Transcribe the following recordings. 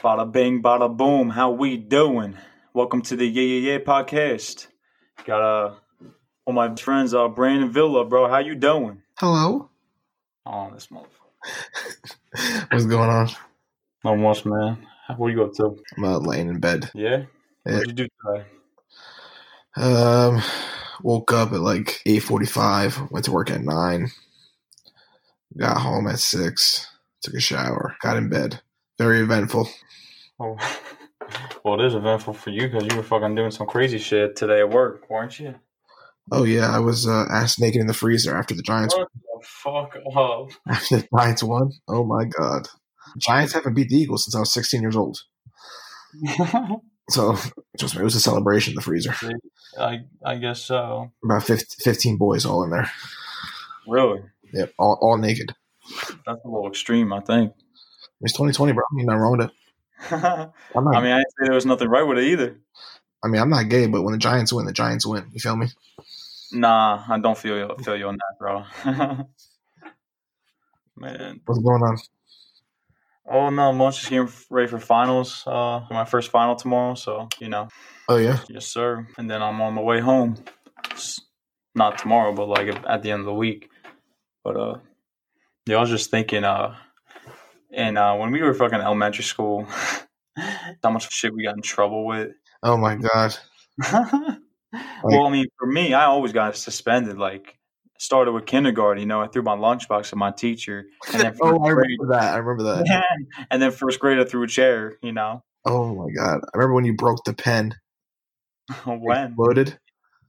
Bada bing, bada boom. How we doing? Welcome to the Yeah podcast. Got all my friends, Brandon Villa, bro. How you doing? Hello. Oh, this motherfucker. What's going on? Not much, man. What are you up to? I'm laying in bed. Yeah? What'd you do today? Woke up at like 8:45. Went to work at 9. Got home at 6. Took a shower. Got in bed. Very eventful. Oh, well, it is eventful for you because you were fucking doing some crazy shit today at work, weren't you? Oh yeah, I was ass naked in the freezer after the Giants. What the fuck up? After the Giants won. Oh my god. Giants haven't beat the Eagles since I was 16 years old. So just it was a celebration in the freezer. I guess so. About 15 boys all in there. Really? Yep, all naked. That's a little extreme, I think. It's 2020, bro. Ain't nothing wrong with it. I didn't say there was nothing right with it either. I mean, I'm not gay, but when the Giants win, the Giants win. You feel me? Nah, I don't feel you on that, bro. Man. What's going on? Oh, no, I'm just getting ready for finals. My first final tomorrow, so, you know. Oh, yeah? Yes, sir. And then I'm on my way home. Not tomorrow, but, like, at the end of the week. But, yeah, I was just thinking, and when we were fucking elementary school, how much shit we got in trouble with. Oh, my God. Well, I mean, for me, I always got suspended. Like, started with kindergarten. You know, I threw my lunchbox at my teacher. And then I remember that. And then first grade, I threw a chair. You know. Oh my god! I remember when you broke the pen. When? Exploded.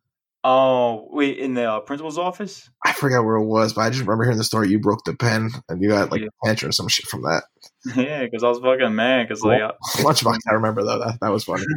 Oh wait, in the principal's office? I forgot where it was, but I just remember hearing the story. You broke the pen, and you got like a tantrum or some shit from that. Yeah, because I was fucking mad. Because like lunchbox, I remember though. That was funny.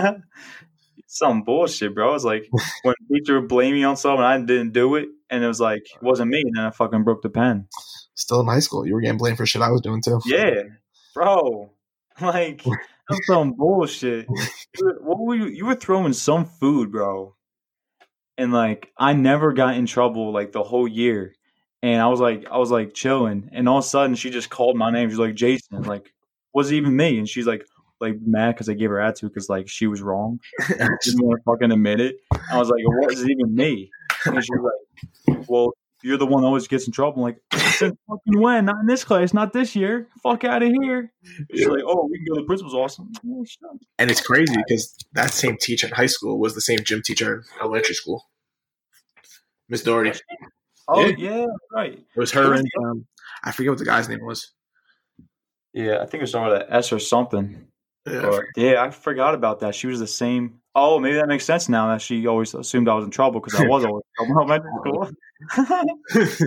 Some bullshit, bro. It's like when a teacher would blame me on something, I didn't do it, and it was like it wasn't me, and then I fucking broke the pen. Still in high school, you were getting blamed for shit I was doing too. Yeah, bro. Like that's some bullshit. What were you? You were throwing some food, bro, and like I never got in trouble like the whole year, and I was like chilling, and all of a sudden she just called my name. She's like Jason, like was it even me? And she's like mad because I gave her attitude because like she was wrong. She didn't want to fucking admit it. I was like, it wasn't even me. And she was like, well, you're the one that always gets in trouble. I'm like, since fucking when? Not in this class, not this year. Fuck out of here. She's like, oh, we can go to the principal's awesome. And it's crazy because that same teacher in high school was the same gym teacher in elementary school. Miss Doherty. Oh, yeah, right. It was her and I forget what the guy's name was. Yeah, I think it started with an S or something. Yeah, I forgot about that. She was the same. Oh, maybe that makes sense now that she always assumed I was in trouble because I was always in trouble in school.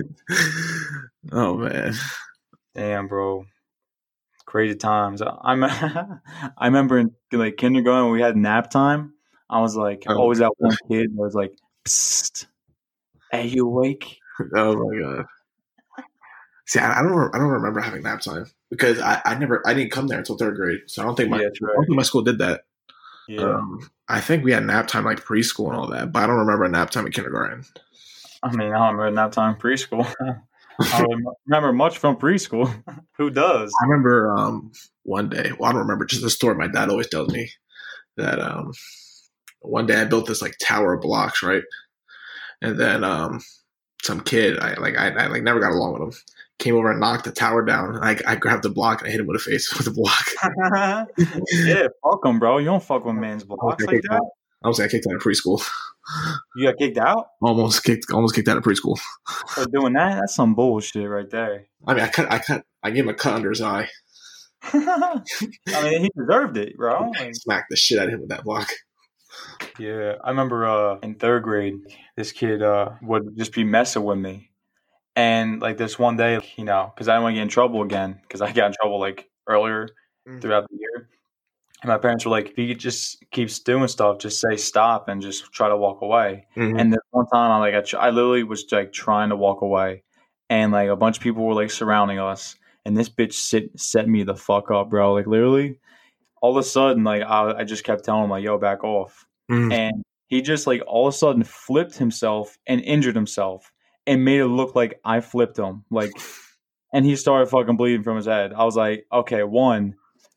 Oh, man. Damn, bro. Crazy times. I remember in like kindergarten when we had nap time. I was like always that one kid that was like, psst, hey, you awake? Oh, my God. See, I don't remember having nap time because I didn't come there until 3rd grade, so I don't think my school did that. Yeah, I think we had nap time like preschool and all that, but I don't remember a nap time in kindergarten. I mean, I don't remember nap time in preschool. I don't remember much from preschool. Who does? I remember one day. Well, I don't remember just the story my dad always tells me that one day I built this like tower of blocks, right, and then some kid I never got along with him. Came over and knocked the tower down. And I grabbed the block and I hit him with a face with the block. Yeah, fuck him, bro. You don't fuck with man's blocks like that. I was kicked out of preschool. You got kicked out? Almost kicked out of preschool. For doing that? That's some bullshit right there. I mean, I gave him a cut under his eye. I mean, he deserved it, bro. I smacked the shit out of him with that block. Yeah, I remember in 3rd grade, this kid would just be messing with me. And like this one day, you know, because I didn't want to get in trouble again, because I got in trouble like earlier throughout the year. And my parents were like, if he just keeps doing stuff, just say stop and just try to walk away. Mm-hmm. And then one time, I literally was like trying to walk away, and like a bunch of people were like surrounding us, and this bitch set me the fuck up, bro. Like literally, all of a sudden, like I just kept telling him like, yo, back off, and he just like all of a sudden flipped himself and injured himself. And made it look like I flipped him, like, and he started fucking bleeding from his head. I was like, okay, one,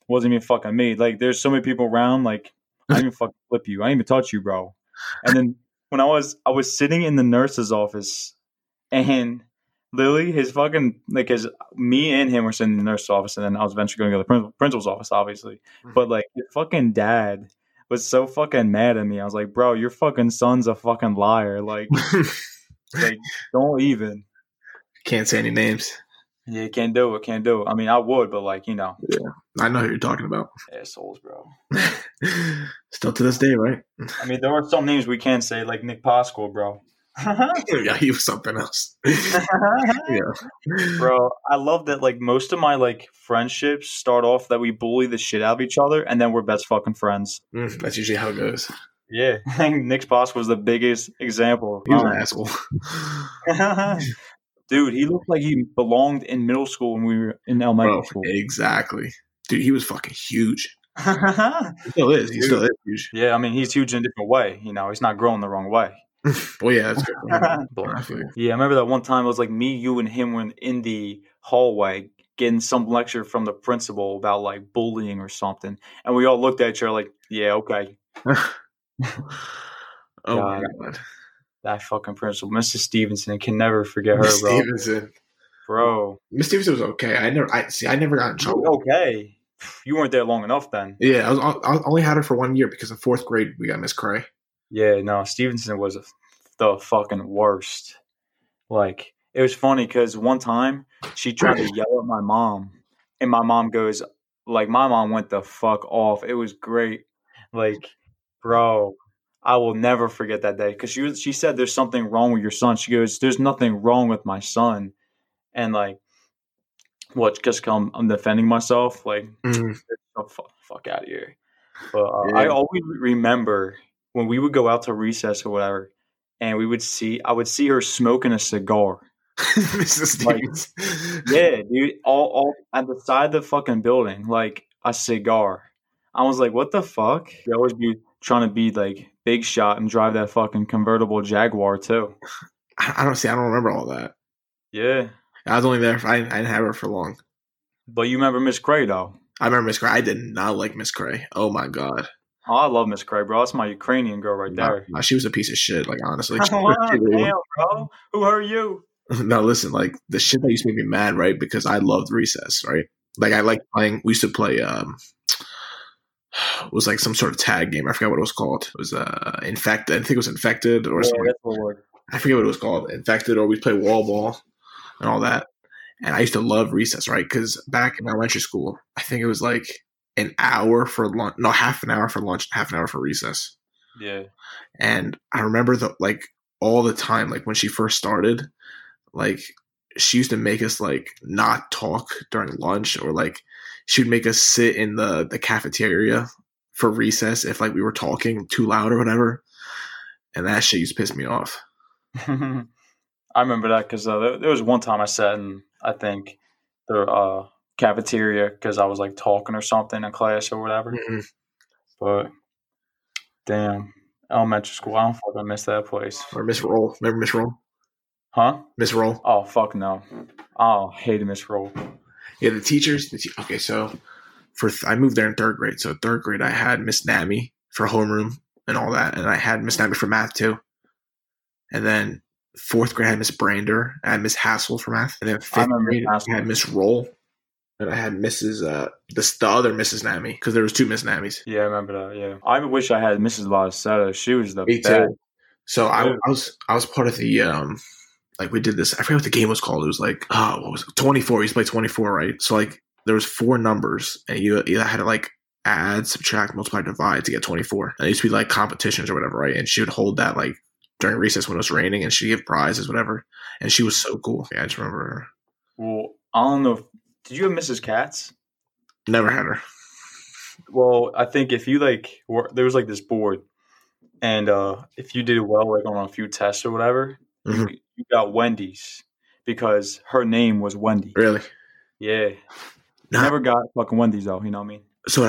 wasn't even fucking me. Like, there's so many people around. Like, I didn't even fucking flip you. I didn't even touch you, bro. And then when I was sitting in the nurse's office, and Lily, his fucking like his me and him were sitting in the nurse's office, and then I was eventually going to go to the principal's office, obviously. But like, his fucking dad was so fucking mad at me. I was like, bro, your fucking son's a fucking liar. Like don't even. Can't say any names. Yeah, can't do it. Can't do it. I mean, I would, but like, Yeah, I know who you're talking about. Assholes, bro. Still to this day, right? I mean, there are some names we can say, like Nick Pascal, bro. Yeah, he was something else. Yeah, bro. I love that. Like, most of my like friendships start off that we bully the shit out of each other, and then we're best fucking friends. That's usually how it goes. Yeah, Nick Pascal was the biggest example. He was an asshole. Dude, he looked like he belonged in middle school when we were in elementary school. Exactly. Dude, he was fucking huge. He still is. He still is huge. Yeah, I mean, he's huge in a different way. You know, he's not growing the wrong way. Well, yeah, that's good. Yeah, I remember that one time it was like me, you, and him were in the hallway getting some lecture from the principal about like bullying or something. And we all looked at each other like, yeah, okay. Oh, my God. That fucking principal, Mrs. Stevenson, I can never forget her, Miss bro. Stevenson. Bro. Miss Stevenson was okay. I never got in trouble. Okay. You weren't there long enough then. Yeah, I only had her for 1 year because in fourth grade we got Miss Cray. Yeah, no, Stevenson was the fucking worst. Like, it was funny because one time she tried to yell at my mom, and my mom goes, like, my mom went the fuck off. It was great. Like, bro, I will never forget that day because she said there's something wrong with your son. She goes, there's nothing wrong with my son. And like, what, just I'm defending myself? Like, fuck out of here. But I always remember when we would go out to recess or whatever, and I would see her smoking a cigar. Mrs. Stevens. Like, yeah, dude, all at the side of the fucking building, like a cigar. I was like, what the fuck? They always be trying to be like big shot and drive that fucking convertible Jaguar too. I don't remember all that. Yeah. I was only there. I didn't have her for long. But you remember Miss Cray, though? I remember Miss Cray. I did not like Miss Cray. Oh, my God. Oh, I love Miss Cray, bro. That's my Ukrainian girl right there. No, she was a piece of shit, like, honestly. Damn, bro. Who are you? No, listen, like, the shit that used to make me mad, right? Because I loved recess, right? Like, I liked playing. We used to play, it was like some sort of tag game. I forgot what it was called. It was Infected. I think it was Infected or something. That's the word. I forget what it was called. Infected, or we play wall ball and all that. And I used to love recess, right? Because back in elementary school, I think it was like an hour for lunch. No, half an hour for lunch, half an hour for recess. Yeah. And I remember all the time, like when she first started, like she used to make us like not talk during lunch, or like she would make us sit in the cafeteria for recess if like we were talking too loud or whatever. And that shit used to piss me off. I remember that because there was one time I sat in, I think, the cafeteria because I was like talking or something in class or whatever. Mm-hmm. But damn, elementary school, I don't fucking miss that place. Or Miss Roll. Remember Miss Roll? Huh? Miss Roll. Oh, fuck no. Oh, hated Miss Roll. Yeah, the teachers. Okay, so I moved there in third grade. So third grade, I had Miss Nami for homeroom and all that, and I had Miss Nami for math too. And then fourth grade, I had Miss Brander. I had Miss Hassel for math. And then fifth grade, I had Miss Roll. And I had Mrs. The other Mrs. Nami, because there was two Miss Namis. Yeah, I remember that. Yeah, I wish I had Mrs. Valsetta. She was the Me best. too. So I was part of the like we did this. I forget what the game was called. It was like what was it? 24. We used to play 24, right? So like there was 4 numbers, and you had to like add, subtract, multiply, divide to get 24. And it used to be like competitions or whatever, right? And she would hold that like during recess when it was raining, and she'd give prizes, whatever. And she was so cool. Yeah, I just remember her. Well, I don't know. Did you have Mrs. Katz? Never had her. Well, I think if you like, there was like this board, and if you did well, like on a few tests or whatever, Mm-hmm. you got Wendy's because her name was Wendy. Really? Yeah. Never got fucking Wendy's though. You know what I mean? So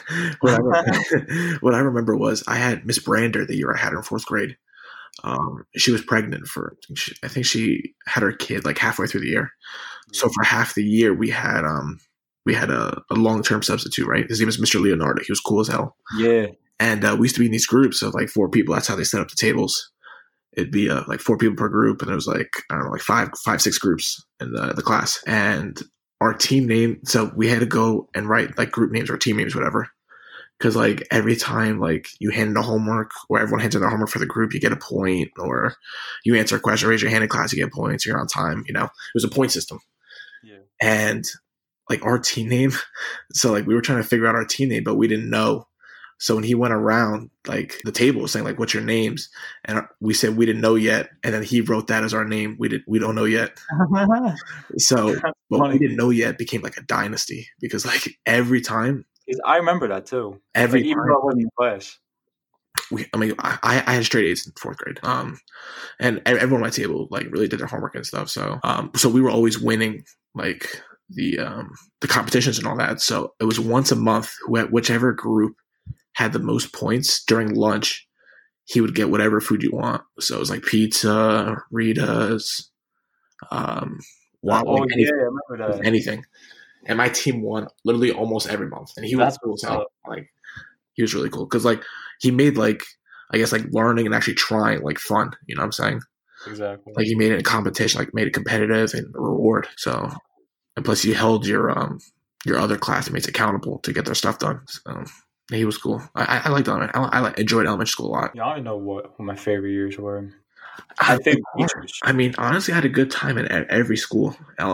what I remember was I had Miss Brander the year I had her in fourth grade. She was pregnant I think she had her kid like halfway through the year. So for half the year we had we had a long-term substitute, right? His name was Mr. Leonardo. He was cool as hell. Yeah. And we used to be in these groups of like 4 people. That's how they set up the tables. It'd be like 4 people per group, and there was like, I don't know, like five, 6 groups in the class. And our team name, so we had to go and write like group names or team names, whatever. Because like every time like you hand in a homework, or everyone hands in their homework for the group, you get a point, or you answer a question, raise your hand in class, you get points, you're on time. You know, it was a point system. Yeah. And like our team name, so like we were trying to figure out our team name, but we didn't know. So when he went around like the table saying like, "What's your names?" and we said we didn't know yet, and then he wrote that as our name. We don't know yet. So what we didn't know yet became like a dynasty, because like every time. I remember that too. Every like, even time, though I wasn't in class. I had straight A's in 4th grade. And everyone at my table like really did their homework and stuff. So so we were always winning like the competitions and all that. So it was once a month, whichever group had the most points during lunch, he would get whatever food you want. So it was like pizza, Rita's, anything. And my team won literally almost every month. And he was cool as hell. Like, he was really cool because like he made like, I guess like learning and actually trying like fun. You know what I'm saying? Exactly. Like he made it a competition, like made it competitive and a reward. So, and plus he held your other classmates accountable to get their stuff done. So he was cool. I liked elementary. I enjoyed elementary school a lot. Yeah, I don't know what my favorite years were. I think teachers. I mean, honestly, I had a good time at every school.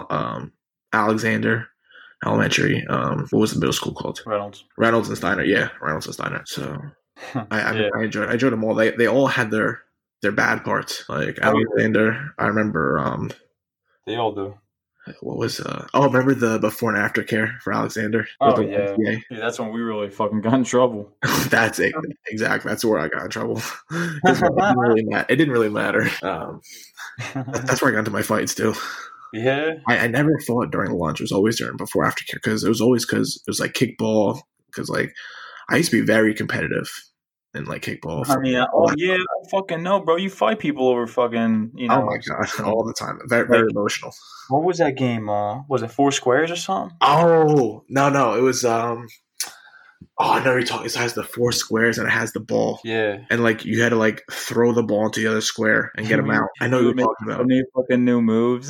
Alexander Elementary. What was the middle school called? Reynolds and Steiner. Yeah, Reynolds and Steiner. So I enjoyed them all. They all had their bad parts. Like Alexander, I remember. They all do. What was remember the before and after care for Alexander? Oh yeah. Yeah, that's when we really fucking got in trouble. That's it. Exactly. That's where I got in trouble. It didn't really matter. That's where I got into my fights too. Yeah. I never fought during lunch. It was always during before after care, because it was like kickball. Because like I used to be very competitive in like kickball. I mean, I fucking know, bro. You fight people over fucking, you know. Oh my god, all the time. Very, very emotional. What was that game? Was it 4 Squares or something? Oh no, it was I know you're talking. It has the 4 squares and it has the ball. Yeah. And like you had to like throw the ball into the other square and get them out. I know you're talking about. New fucking new moves.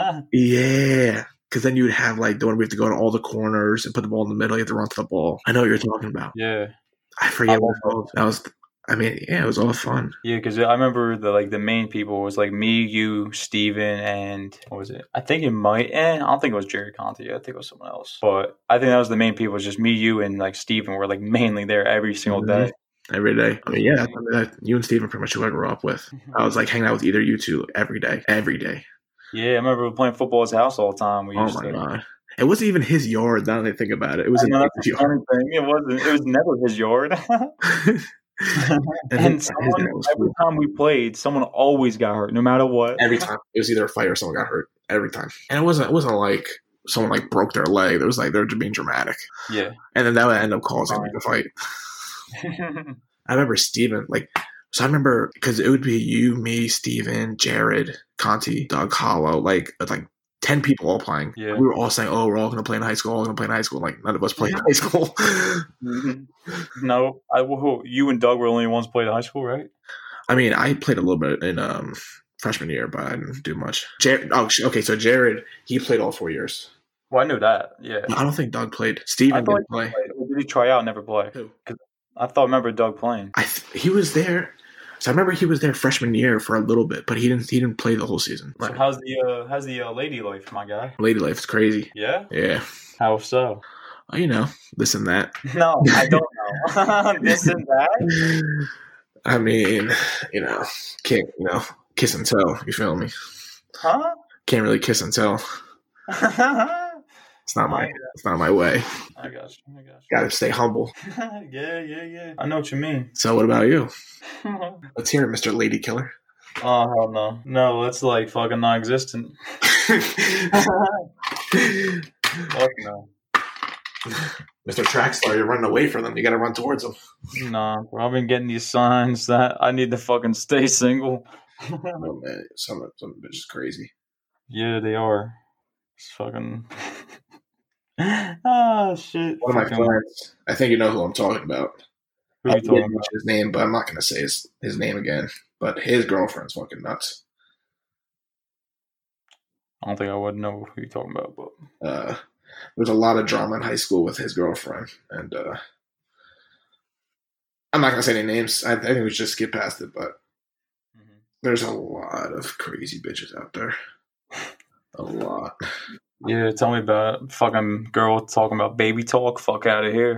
Yeah. Because then you would have like the one we have to go to all the corners and put the ball in the middle. You have to run to the ball. I know what you're talking about. Yeah. I forget what it was. That was. I mean, yeah, it was all fun. Yeah, because I remember the main people was like me, you, Steven, and what was it? I think it might. I don't think it was Jerry Conti. I think it was someone else. But I think that was the main people. It was just me, you, and like Steven were like mainly there every single day. Every day. I mean, yeah, you and Steven pretty much who I grew up with. I was like hanging out with either you two every day. Every day. Yeah, I remember playing football at his house all the time. God. It wasn't even his yard, now that I think about it. It was his yard. It wasn't. It was never his yard. and every time we played, someone always got hurt, no matter what. Every time. It was either a fight or someone got hurt. Every time. And it wasn't like someone like broke their leg. It was like they're just being dramatic. Yeah. And then that would end up causing the fight. I remember Steven, so I remember, because it would be you, me, Steven, Jared, Conti, Doug Hollow, like 10 people all playing. Yeah. We were all saying, oh, we're all going to play in high school, Like, none of us played in high school. No. You and Doug were the only ones played in high school, right? I mean, I played a little bit in freshman year, but I didn't do much. So Jared, he played all 4 years. Well, I knew that, yeah. I don't think Doug played. Steven didn't play. Did he try out and never play? Who? Remember Doug playing. He was there. So I remember he was there freshman year for a little bit, but he didn't play the whole season. So how's the lady life, my guy? Lady life is crazy. Yeah? Yeah. How so? This and that. No, I don't know. This and that? I mean, can't, kiss and tell. You feel me? Huh? Can't really kiss and tell. It's not my way. I got you. Gotta stay humble. Yeah. I know what you mean. So what about you? Let's hear it, Mr. Lady Killer. Oh, hell no. No, that's like fucking non-existent. Fuck no. Mr. Trackstar, you're running away from them. You gotta run towards them. Nah, bro, I've been getting these signs that I need to fucking stay single. Oh, man. Some bitch is crazy. Yeah, they are. It's fucking... Oh shit! One of my Fucking friends, I think you know who I'm talking about. who I you didn't talking mention his name, but I'm not going to say his name again. But his girlfriend's fucking nuts. I don't think I would know who you're talking about, but There's a lot of drama in high school with his girlfriend, and I'm not going to say any names. I think we should just skip past it, but there's a lot of crazy bitches out there. A lot. Yeah, tell me about it. Fucking girl talking about baby talk. Fuck out of here.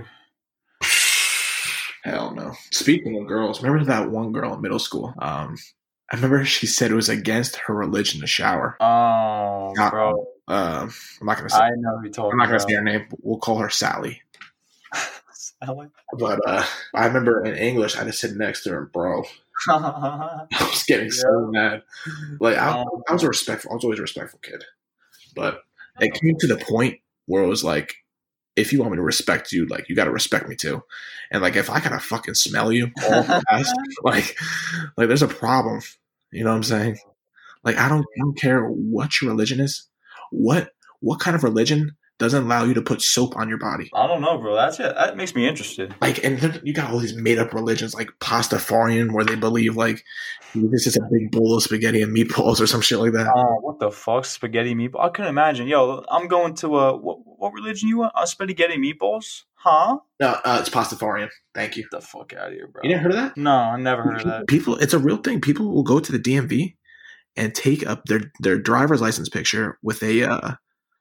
Hell no. Speaking of girls, remember that one girl in middle school? I remember she said it was against her religion to shower. Oh, bro. I'm not gonna say. I know who you're talking I'm not gonna about. say her name. But we'll call her Sally. Sally? But I remember in English, I had to sit next to her, bro. I was getting so mad. Like I was a respectful. I was always a respectful kid, but it came to the point where it was like, if you want me to respect you, like you got to respect me too. And like if I gotta fucking smell you all fast, like there's a problem. You know what I'm saying? Like I don't care what your religion is. What kind of religion doesn't allow you to put soap on your body? I don't know, bro. That's it. That makes me interested. Like, and then you got all these made up religions like Pastafarian, where they believe like this is a big bowl of spaghetti and meatballs or some shit like that. What the fuck, spaghetti meatballs? I couldn't imagine. Yo, I'm going to what religion you want? Spaghetti meatballs? Huh? No, it's Pastafarian. Thank you. Get the fuck out of here, bro. You never heard of that? No, I never heard of that. People, it's a real thing. People will go to the DMV and take up their driver's license picture with a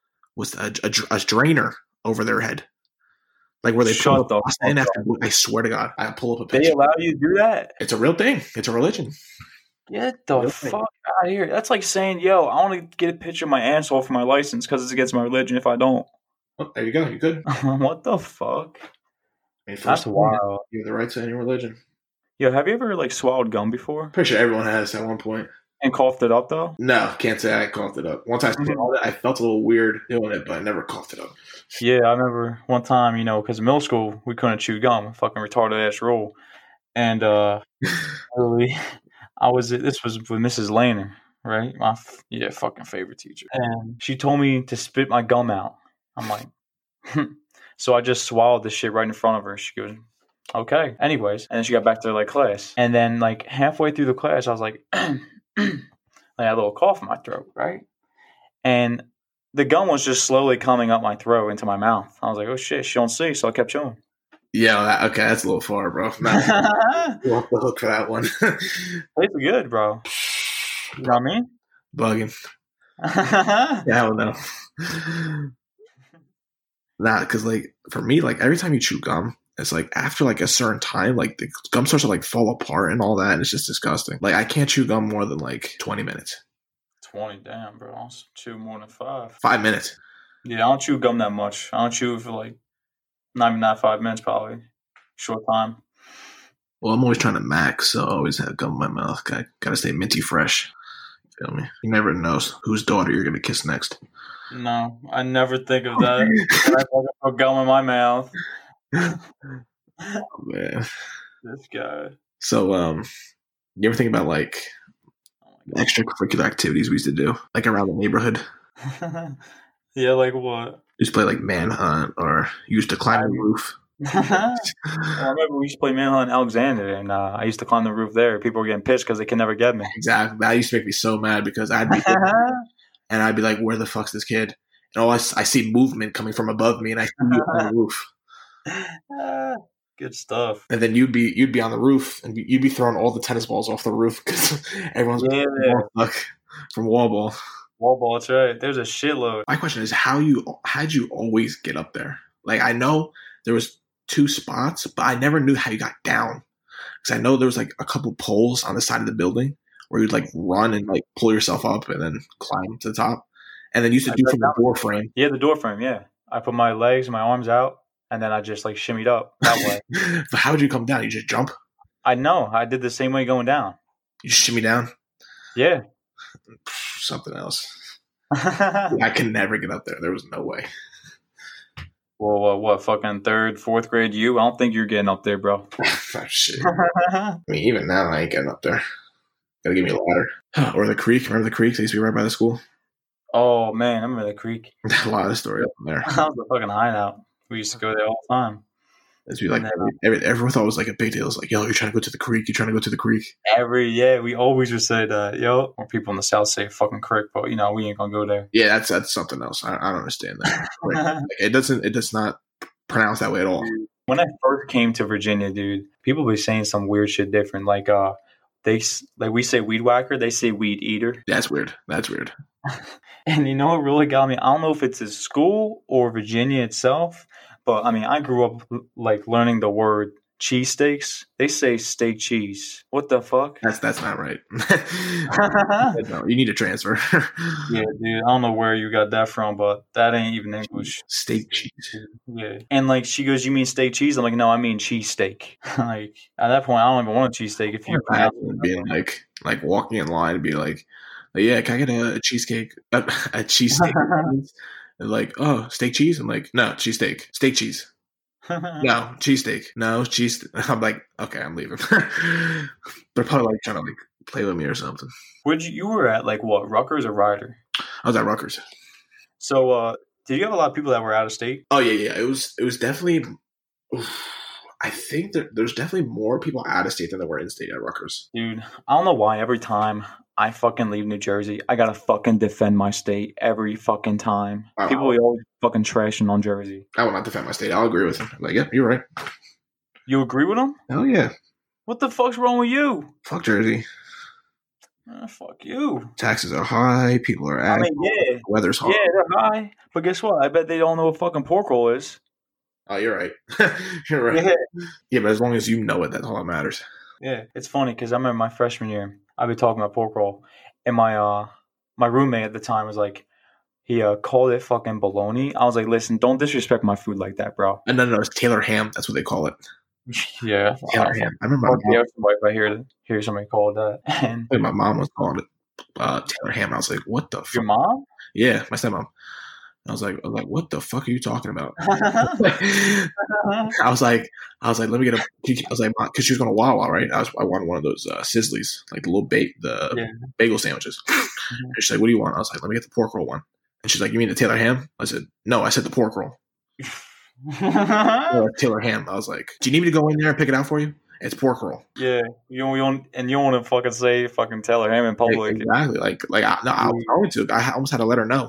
drainer over their head, like where they pull up pasta in after. I swear to God, I pull up a picture. They allow you to do that? It's a real thing. It's a religion. Get the fuck out of here. That's like saying, yo, I want to get a picture of my asshole for my license because it's against my religion if I don't. Oh, there you go. You could. What the fuck? That's wild. You have the right to any religion. Yo, have you ever like swallowed gum before? Pretty sure everyone has at one point. And coughed it up though? No, can't say I coughed it up. Once I swallowed it, I felt a little weird doing it, but I never coughed it up. Yeah, I remember one time, because in middle school we couldn't chew gum, fucking retarded ass rule, and really, this was with Mrs. Lehner, right? My fucking favorite teacher, and she told me to spit my gum out. I'm like, so I just swallowed this shit right in front of her. She goes, okay. Anyways, and then she got back to like class, and then like halfway through the class, I was like. I had a little cough in my throat, right? And the gum was just slowly coming up my throat into my mouth. I was like, oh shit, she don't see, so I kept chewing. Yeah, okay, that's a little far, bro. Nah, you're off the hook for that one. It's good, bro. You know what I mean? Bugging. Yeah, I don't know. Nah, because like for me, like every time you chew gum, it's like after like a certain time, like the gum starts to like fall apart and all that, and it's just disgusting. Like I can't chew gum more than like 20 minutes. 20, damn, bro. I'll chew more than 5. 5 minutes. Yeah, I don't chew gum that much. I don't chew for like not 5 minutes, probably. Short time. Well, I'm always trying to max, so I always have gum in my mouth. Gotta stay minty fresh. You feel me? You never know whose daughter you're gonna kiss next. No, I never think of that. I put gum in my mouth. Oh, man, this guy. So, you ever think about like extracurricular activities we used to do, like around the neighborhood? Yeah, like what? Used to play like manhunt, or used to climb the roof. I remember we used to play manhunt in Alexander, and I used to climb the roof there. People were getting pissed because they could never get me. Exactly, that used to make me so mad because I'd be and I'd be like, "Where the fuck's this kid?" And I see movement coming from above me, and I see you on the roof. Good stuff. And then you'd be on the roof, and you'd be throwing all the tennis balls off the roof because everyone's from wall ball. Wall ball, that's right. There's a shitload. My question is, how'd you always get up there? Like I know there was 2 spots, but I never knew how you got down. Because I know there was like a couple poles on the side of the building where you'd like run and like pull yourself up and then climb to the top. And then you used to do from the door frame. Yeah, the door frame, yeah. I put my legs and my arms out, and then I just like shimmied up that way. But how would you come down? You just jump? I know. I did the same way going down. You just shimmy down? Yeah. Something else. I can never get up there. There was no way. Well, what, fucking 3rd, 4th grade you? I don't think you're getting up there, bro. Oh, shit. I mean, even now, I ain't getting up there. Gotta give me a ladder. Or the creek. Remember the creek? They used to be right by the school. Oh man, I remember the creek. A lot of stories from there. That was the fucking hideout. We used to go there all the time. It'd be like everyone thought it was like a big deal. It's like, yo, you're trying to go to the creek. You're trying to go to the creek. We always would say that, yo, or people in the South say fucking creek, but you know, we ain't gonna go there. Yeah, that's something else. I don't understand that. Like, it does not pronounce that way at all. When I first came to Virginia, dude, people be saying some weird shit different. Like, we say weed whacker, they say weed eater. That's weird. That's weird. And you know what really got me? I don't know if it's his school or Virginia itself, but I mean, I grew up like learning the word cheesesteaks. They say steak cheese. What the fuck? That's not right. No, you need to transfer. Yeah, dude. I don't know where you got that from, but that ain't even English. Steak cheese. Yeah. And like she goes, you mean steak cheese? I'm like, no, I mean cheesesteak. Like at that point, I don't even want a cheesesteak. If you being like walking in line and be like, yeah, can I get a cheesecake? A cheesesteak? They're like, oh, steak cheese? I'm like, no, cheesesteak. Steak cheese. No, cheesesteak. No, cheese. I'm like, okay, I'm leaving. They're probably like trying to like play with me or something. You were at like what, Rutgers or Rider? I was at Rutgers. So did you have a lot of people that were out of state? Oh yeah. It was definitely. I think there's definitely more people out of state than there were in state at Rutgers. Dude, I don't know why every time I fucking leave New Jersey, I gotta fucking defend my state every fucking time. People are always fucking trashing on Jersey. I will not defend my state. I'll agree with him. Like, yeah, you're right. You agree with him? Hell yeah. What the fuck's wrong with you? Fuck Jersey. Fuck you. Taxes are high. People are active. I mean, yeah. Weather's hot. Yeah, they're high. But guess what? I bet they don't know what fucking pork roll is. Oh, you're right. You're right. Yeah, but as long as you know it, that's all that matters. Yeah, it's funny because I remember my freshman year, I'd be talking about pork roll, and my roommate at the time was like, he called it fucking bologna. I was like, listen, don't disrespect my food like that, bro. And no, it's Taylor ham. That's what they call it. Yeah, Taylor ham. I remember if I hear somebody call it that. And my mom was calling it Taylor ham. I was like, what the fuck? Your mom? Yeah, my stepmom. I was like, what the fuck are you talking about? I was like, let me get I was like, because she was going to Wawa, right? I wanted one of those Sizzlies, like the little bagel sandwiches. Mm-hmm. And she's like, what do you want? I was like, let me get the pork roll one. And she's like, you mean the Taylor ham? I said, no, I said the pork roll. Taylor ham. I was like, do you need me to go in there and pick it out for you? It's pork roll. Yeah, you don't want to fucking say fucking Taylor ham in public. Exactly. I was going to. I almost had to let her know.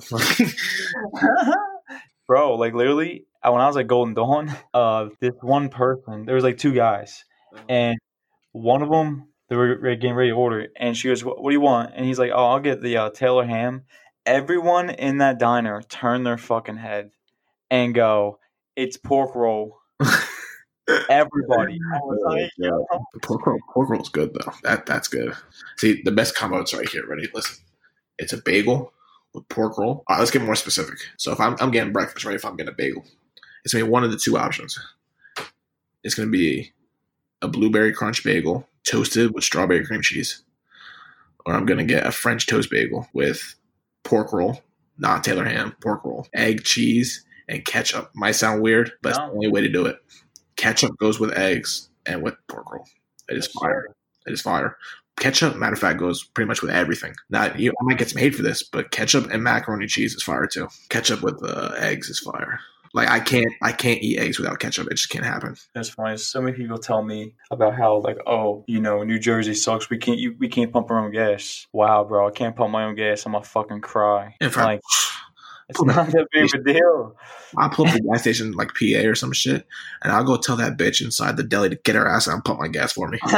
Bro, like literally, when I was at Golden Dawn, this one person, there was like two guys, and one of them, they were getting ready to order, and she goes, what do you want? And he's like, oh, I'll get the Taylor ham. Everyone in that diner turned their fucking head and go, it's pork roll. Everybody. I was like, yo. Pork roll's good though. That's good. See, the best combo is right here. Ready? Listen. It's a bagel with pork roll. All right, let's get more specific. So if I'm getting breakfast, right? If I'm getting a bagel, it's gonna be one of the two options. It's gonna be a blueberry crunch bagel toasted with strawberry cream cheese, or I'm gonna get a French toast bagel with pork roll, not Taylor ham, pork roll, egg, cheese, and ketchup. Might sound weird, but it's the only way to do it. Ketchup goes with eggs and with pork roll. It is fire. It is fire. Ketchup, matter of fact, goes pretty much with everything. I might get some hate for this, but ketchup and macaroni cheese is fire too. Ketchup with eggs is fire. Like I can't eat eggs without ketchup. It just can't happen. That's funny. So many people tell me about how like, oh, New Jersey sucks. We can't pump our own gas. Wow, bro, I can't pump my own gas. I'm gonna fucking cry. Like, it's not that big of a deal. I'll pull up the gas station like PA or some shit, and I'll go tell that bitch inside the deli to get her ass out and pump my gas for me.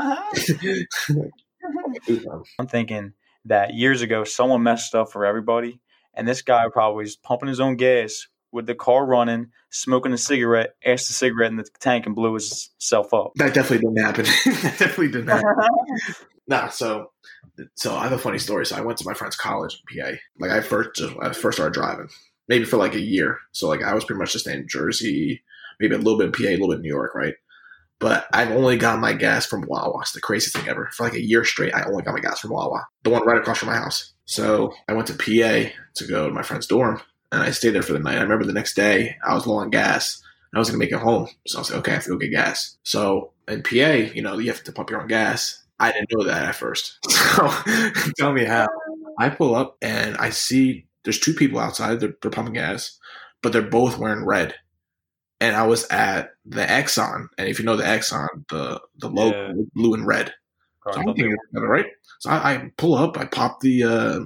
I'm thinking that years ago, someone messed up for everybody, and this guy probably was pumping his own gas with the car running, smoking a cigarette, asked the cigarette in the tank, and blew himself up. That definitely didn't happen. That definitely didn't happen. Nah, so I have a funny story. So I went to my friend's college in PA. Like I first started driving, maybe for like a year. So like I was pretty much just in Jersey, maybe a little bit in PA, a little bit in New York, right? But I've only got my gas from Wawa. It's the craziest thing ever. For like a year straight, I only got my gas from Wawa, the one right across from my house. So I went to PA to go to my friend's dorm, and I stayed there for the night. I remember the next day, I was low on gas, and I was going to make it home. So I was like, okay, I have to go get gas. So in PA, you have to pump your own gas. I didn't know that at first. So tell me how. I pull up, and I see There's two people outside. They're pumping gas, but they're both wearing red. And I was at the Exxon, and if you know the Exxon, the logo is blue and red. Bro, So I I'm thought they thinking, were- right? So I pull up, I pop the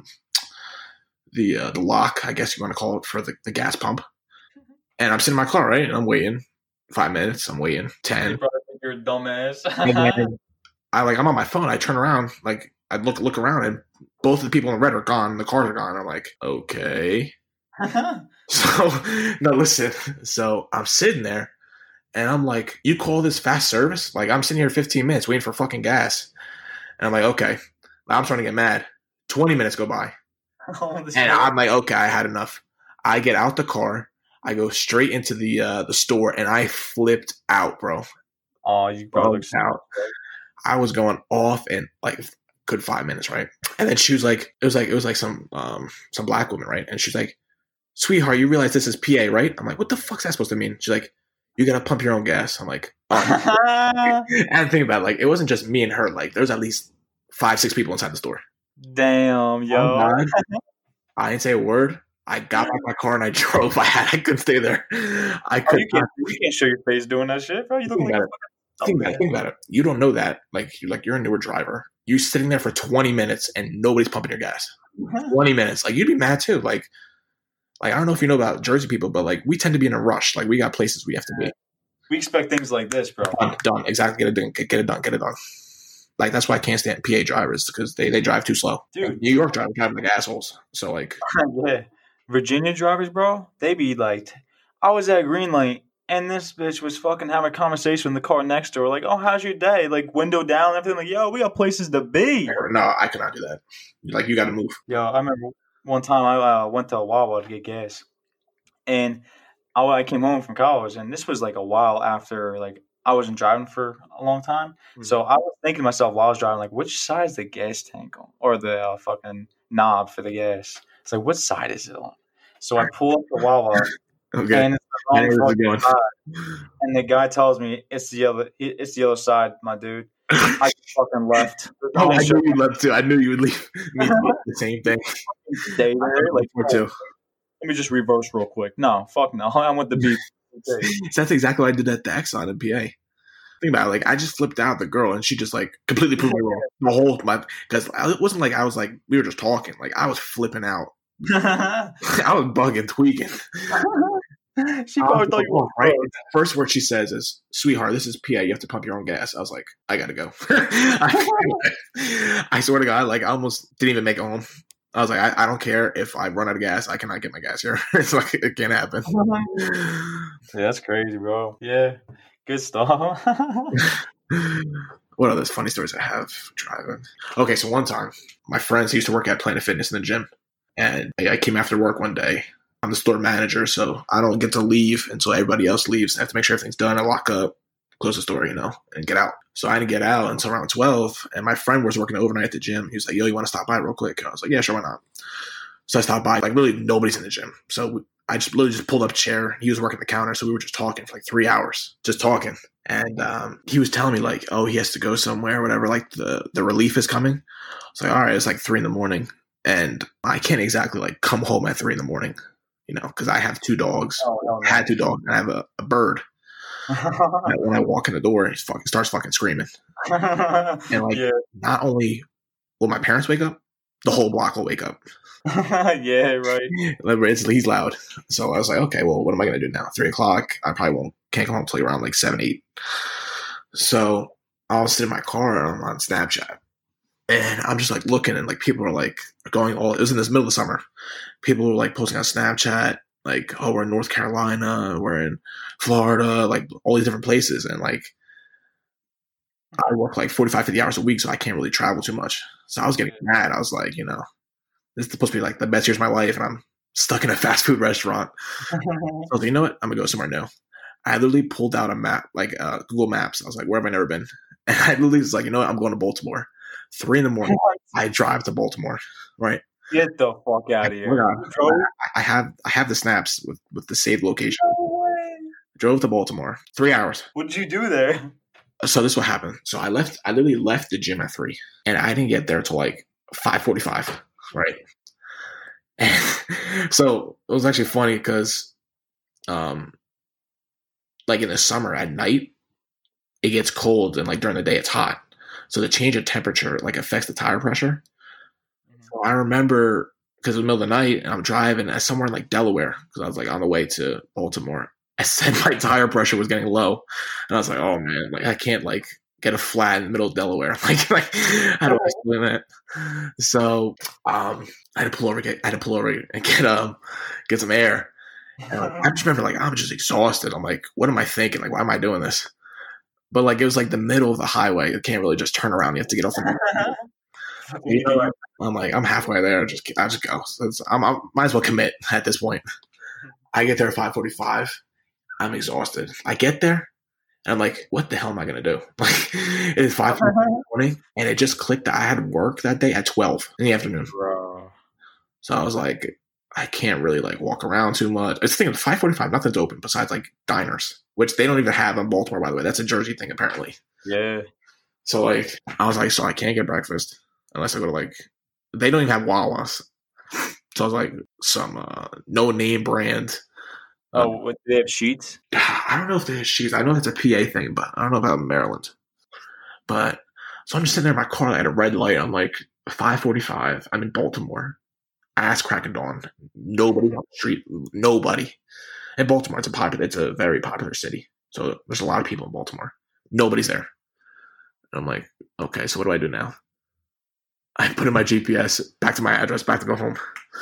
lock, I guess you want to call it, for the gas pump, and I'm sitting in my car, right? And I'm waiting 5 minutes. I'm waiting They 10, probably think you're a dumbass. and then I'm on my phone. I turn around, like I look around, and both of the people in red are gone. The cars are gone. I'm like, okay. So no, listen. So I'm sitting there, and I'm like, you call this fast service? Like I'm sitting here 15 minutes waiting for fucking gas, and I'm like, okay. I'm starting to get mad. 20 minutes go by, and I'm like, okay, I had enough. I get out the car. I go straight into the store, and I flipped out, bro. Oh, you probably look Out. I was going off in like good 5 minutes, right? And then she was like, it was like some black woman, right? And she's like, sweetheart, you realize this is PA, right? I'm like, what the fuck's that supposed to mean? She's like, you gotta pump your own gas. I'm like, oh. And think about it, like, it wasn't just me and her. Like, there's at least 5-6 people inside the store. Damn, yo. Oh, I didn't say a word. I got out of my car and I drove. I couldn't stay there. I Oh, couldn't. you can't show your face doing that shit, bro. You look like Think about it. You don't know that. Like you're a newer driver. You're sitting there for 20 minutes and nobody's pumping your gas. 20 minutes. Like, you'd be mad too. Like I don't know if you know about Jersey people, but like, we tend to be in a rush. Like, we got places we have to be. We expect things like this, bro. Done. Exactly. Get it done. Like, that's why I can't stand PA drivers, because they drive too slow. Dude. New York drivers drive like assholes. So like, Yeah. Virginia drivers, bro, they be like, I was at green light and this bitch was fucking having a conversation with the car next to her, like, oh, how's your day? Like, window down and everything. Like, yo, we got places to be. no, I cannot do that. Like, you got to move. Yo, I remember one time I went to a Wawa to get gas, and I came home from college, and this was like a while after, like, I wasn't driving for a long time. Mm-hmm. So I was thinking to myself while I was driving, like, which side is the gas tank on, or the fucking knob for the gas? It's like, what side is it on? So I pull up the Wawa, okay. and it's the wrong fucking side. And the guy tells me it's the other side, my dude. I fucking left. Oh, I knew you left too. I knew you would leave. Me the same thing. Stay there, like, too. Let me just reverse real quick. No, fuck no. I want the beat. So that's exactly what I did at the Exxon in PA. Think about it. Like, I just flipped out the girl, and she just like completely proved me wrong. The whole because it wasn't like I was like, we were just talking. Like, I was flipping out. I was bugging, tweaking. She probably thought you were right. The first word she says is, "Sweetheart, this is PA. You have to pump your own gas." I was like, I gotta go. I swear to God, like, I almost didn't even make it home. I was like, I don't care if I run out of gas. I cannot get my gas here. It's like, it can't happen. Yeah, that's crazy, bro. Yeah, good stuff. What other funny stories I have driving? Okay, so one time, my friends used to work at Planet Fitness in the gym, and I came after work one day. I'm the store manager, so I don't get to leave until everybody else leaves. I have to make sure everything's done. I lock up, close the store, and get out. So I didn't get out until around 12, and my friend was working overnight at the gym. He was like, yo, you want to stop by real quick? And I was like, yeah, sure, why not? So I stopped by. Like, really, nobody's in the gym. So I just literally just pulled up a chair. He was working the counter, so we were just talking for like 3 hours, just talking. And he was telling me, like, oh, he has to go somewhere or whatever, like the relief is coming. It's like, all right, it's like 3 a.m, and I can't exactly like come home at 3 a.m, because I have 2 dogs. Had 2 dogs, and I have a bird. And when I walk in the door, he starts fucking screaming. And like, not only will my parents wake up, the whole block will wake up. Yeah, right. He's loud. So I was like, okay, well, what am I going to do now? 3 o'clock. I probably can't come home until around like 7, 8. So I'll sit in my car on Snapchat, and I'm just like looking, and like people are like going all. It was in this middle of the summer. People were like posting on Snapchat, like, oh, we're in North Carolina, we're in Florida, like all these different places, and like I work like 45, 50 hours a week, so I can't really travel too much. So I was getting mad. I was like, this is supposed to be like the best years of my life, and I'm stuck in a fast food restaurant. So I was like, you know what? I'm gonna go somewhere new. I literally pulled out a map, like Google Maps. I was like, where have I never been? And I literally was like, you know what? I'm going to Baltimore. 3 a.m, I drive to Baltimore. Right? Get the fuck out of here. I have the snaps with the saved location. Drove to Baltimore. 3 hours. What did you do there? So this is what happened. So I literally left the gym at 3, and I didn't get there till like 5:45. Right. And so it was actually funny because, like in the summer at night, it gets cold, and like during the day it's hot. So the change of temperature like affects the tire pressure. So I remember because it was the middle of the night and I'm driving at somewhere in like Delaware because I was like on the way to Baltimore. I said my tire pressure was getting low, and I was like, "Oh man, like I can't like get a flat in the middle of Delaware. like how do I explain that?" So I had to pull over, and get some air. And I just remember like I'm just exhausted. I'm like, what am I thinking? Like, why am I doing this? But like it was like the middle of the highway. You can't really just turn around. You have to get off the. You know, like, I'm like I'm halfway there. I just go. So I might as well commit at this point. I get there at 5:45. I'm exhausted. I get there and I'm like, what the hell am I gonna do? Like it is 5:00 in the morning, and it just clicked that I had work that day at 12 in the afternoon. Bro. So I was like, I can't really like walk around too much. It's thinking 5:45, nothing's open besides like diners, which they don't even have in Baltimore, by the way. That's a Jersey thing apparently. Yeah. So like I was like, so I can't get breakfast unless I go to like they don't even have Wawa's. So I was like some no name brand. Oh, what, do they have sheets? I don't know if they have sheets. I know that's a PA thing, but I don't know about Maryland. But so I'm just sitting there in my car at a red light. I'm like 5:45. I'm in Baltimore. Ass crack of dawn. Nobody on the street. Nobody. In Baltimore, it's a very popular city. So there's a lot of people in Baltimore. Nobody's there. And I'm like, okay, so what do I do now? I put in my GPS back to my address, back to go home.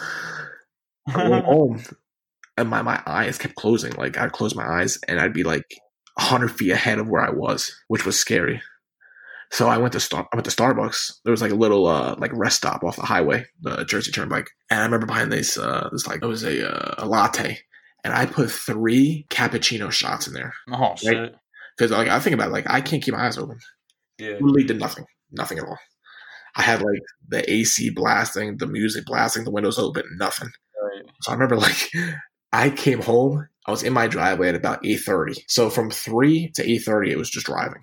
I went home, and my eyes kept closing. Like I'd close my eyes, and I'd be like 100 feet ahead of where I was, which was scary. So I went to Starbucks. There was like a little like rest stop off the highway, the Jersey Turnpike, and I remember buying this like it was a latte, and I put 3 cappuccino shots in there. Oh right? Shit! Because like I think about it, like I can't keep my eyes open. Yeah, literally did nothing at all. I had like the AC blasting, the music blasting, the windows open, nothing. Right. So I remember like I came home. I was in my driveway at about 8:30. So from 3 to 8:30, it was just driving.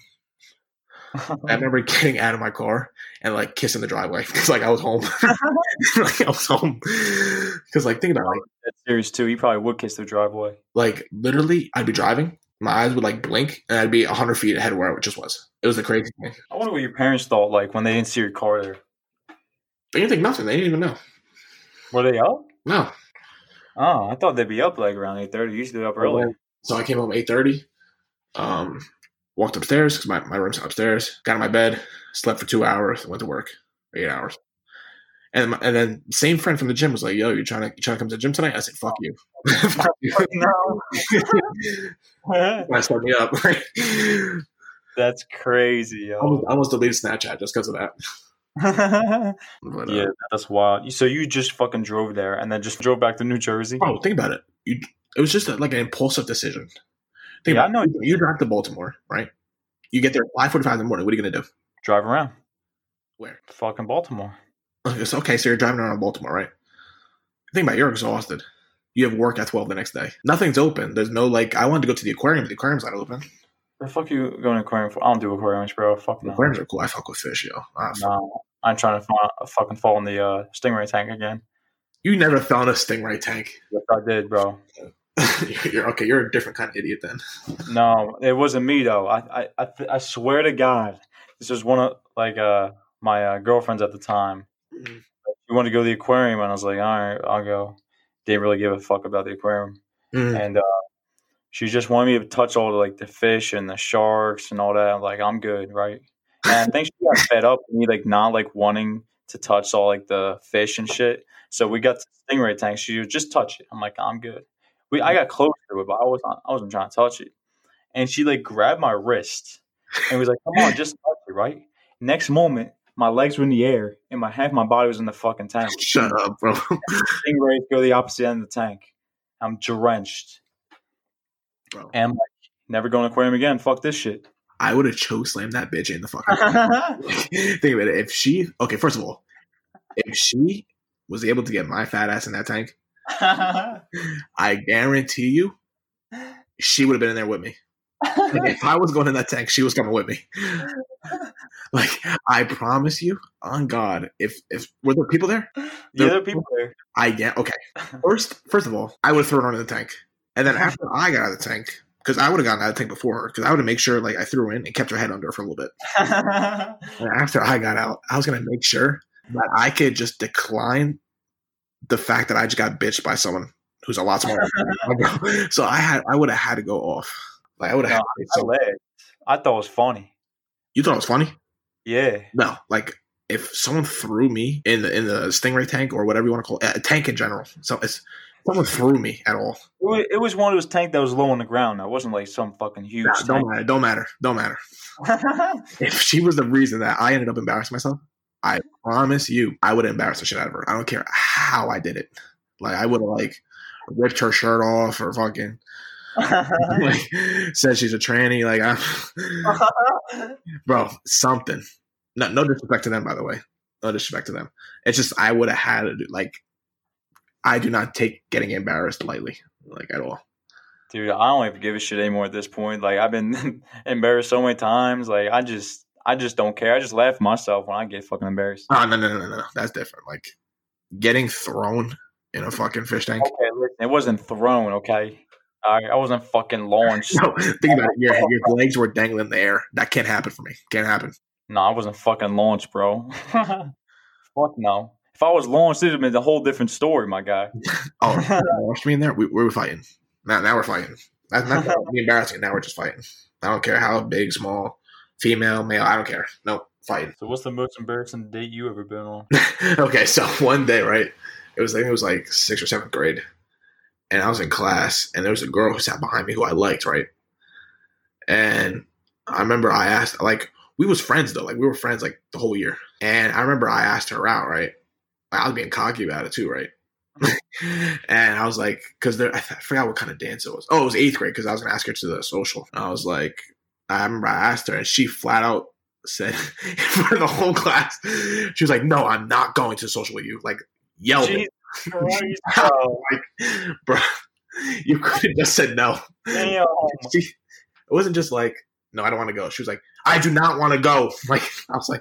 I remember getting out of my car and like kissing the driveway because like I was home. Like I was home because like think about it, like, that's serious too. You probably would kiss the driveway. Like literally, I'd be driving, my eyes would like blink, and I'd be 100 feet ahead of where I just was. It was the crazy thing. I wonder what your parents thought like when they didn't see your car there. They didn't think nothing. They didn't even know. Were they up? No. Oh, I thought they'd be up like around 8:30. Usually up early. So I came home 8:30. Walked upstairs because my room's upstairs. Got in my bed, slept for 2 hours, went to work for 8 hours. And then same friend from the gym was like, "Yo, you trying to come to the gym tonight?" I said, "Fuck you." Fuck you. No. Why start me up? That's crazy, yo. I almost deleted Snapchat just because of that. But, yeah, that's wild. So you just fucking drove there and then just drove back to New Jersey? Oh, think about it. It was just like an impulsive decision. I know. You drive to Baltimore, right? You get there at 5:45 in the morning. What are you going to do? Drive around. Where? Fucking Baltimore. Okay, so you're driving around Baltimore, right? Think about it, you're exhausted. You have work at 12 the next day. Nothing's open. There's no, like, I wanted to go to the aquarium, but the aquarium's not open. The fuck you going to aquarium for? I don't do aquariums, bro. Fuck no. Aquariums are cool. I fuck with fish, yo. No, I'm trying to fucking fall in the stingray tank again. You never fell in a stingray tank. Yes, I did, bro. You're a different kind of idiot then. No, it wasn't me though. I swear to God, this was one of like my girlfriends at the time. Mm-hmm. She wanted to go to the aquarium, and I was like, all right, I'll go. Didn't really give a fuck about the aquarium, and she just wanted me to touch all the fish and the sharks and all that. I'm like, I'm good, right? And I think she got fed up with me not wanting to touch all the fish and shit. So we got to the stingray tank. She would just touch it. I'm like, I'm good. I got close to it, but I wasn't trying to touch it. And she grabbed my wrist and was like, "Come on, just touch it, right?" Next moment, my legs were in the air and half my body was in the fucking tank. Shut up, bro. Stingrays go the opposite end of the tank. I'm drenched, bro. And I'm like, never going to aquarium again. Fuck this shit. I would have slammed that bitch in the fucking. Think about it. First of all, if she was able to get my fat ass in that tank, I guarantee you, she would have been in there with me. Like, if I was going in that tank, she was coming with me. Like, I promise you, on God, if were there people there? Yeah, there are people there. Okay. First of all, I would have thrown her in the tank, and then after I got out of the tank, because I would have gotten out of the tank before her, because I would have made sure like I threw her in and kept her head under for a little bit. And after I got out, I was gonna make sure that I could just decline the fact that I just got bitched by someone who's a lot smarter. So I would have had to go off. Like I would have. I thought it was funny. You thought it was funny? Yeah. No, like if someone threw me in the Stingray tank or whatever you want to call it, a tank in general. So if someone threw me at all. It was one of those tanks that was low on the ground. It wasn't like some fucking huge. Nah, don't matter. If she was the reason that I ended up embarrassing myself, I promise you, I would have embarrassed the shit out of her. I don't care how I did it. Like I would have like ripped her shirt off or fucking like said she's a tranny. Like, bro, something. No disrespect to them, by the way. No disrespect to them. It's just I would have had to do like. I do not take getting embarrassed lightly, like at all. Dude, I don't even give a shit anymore at this point. Like I've been embarrassed so many times. Like I just don't care. I just laugh at myself when I get fucking embarrassed. Oh, no. That's different. Like getting thrown in a fucking fish tank. Okay, listen, it wasn't thrown. Okay, I wasn't fucking launched. No, think about it. Your legs were dangling in the air. That can't happen for me. Can't happen. No, I wasn't fucking launched, bro. Fuck no. If I was launched, it'd have been a whole different story, my guy. Oh, launched me in there? We were fighting. Now we're fighting. That's not embarrassing. Now we're just fighting. I don't care how big, small, female, male. I don't care. Nope, fighting. So what's the most embarrassing date you ever been on? Okay, so one day, right? I think it was like 6th or 7th grade. And I was in class, and there was a girl who sat behind me who I liked, right? And I remember I asked, like, we was friends, though. Like, we were friends, like, the whole year. And I remember I asked her out, right? I was being cocky about it, too, right? And I was like, because I forgot what kind of dance it was. Oh, it was 8th grade, because I was going to ask her to the social. I was like, I remember I asked her, and she flat out said, in front of the whole class, she was like, no, I'm not going to social with you. Like, yelled it. Like, bro, you could have just said no. Damn. It wasn't just like, no, I don't want to go. She was like, I do not want to go. Like, I was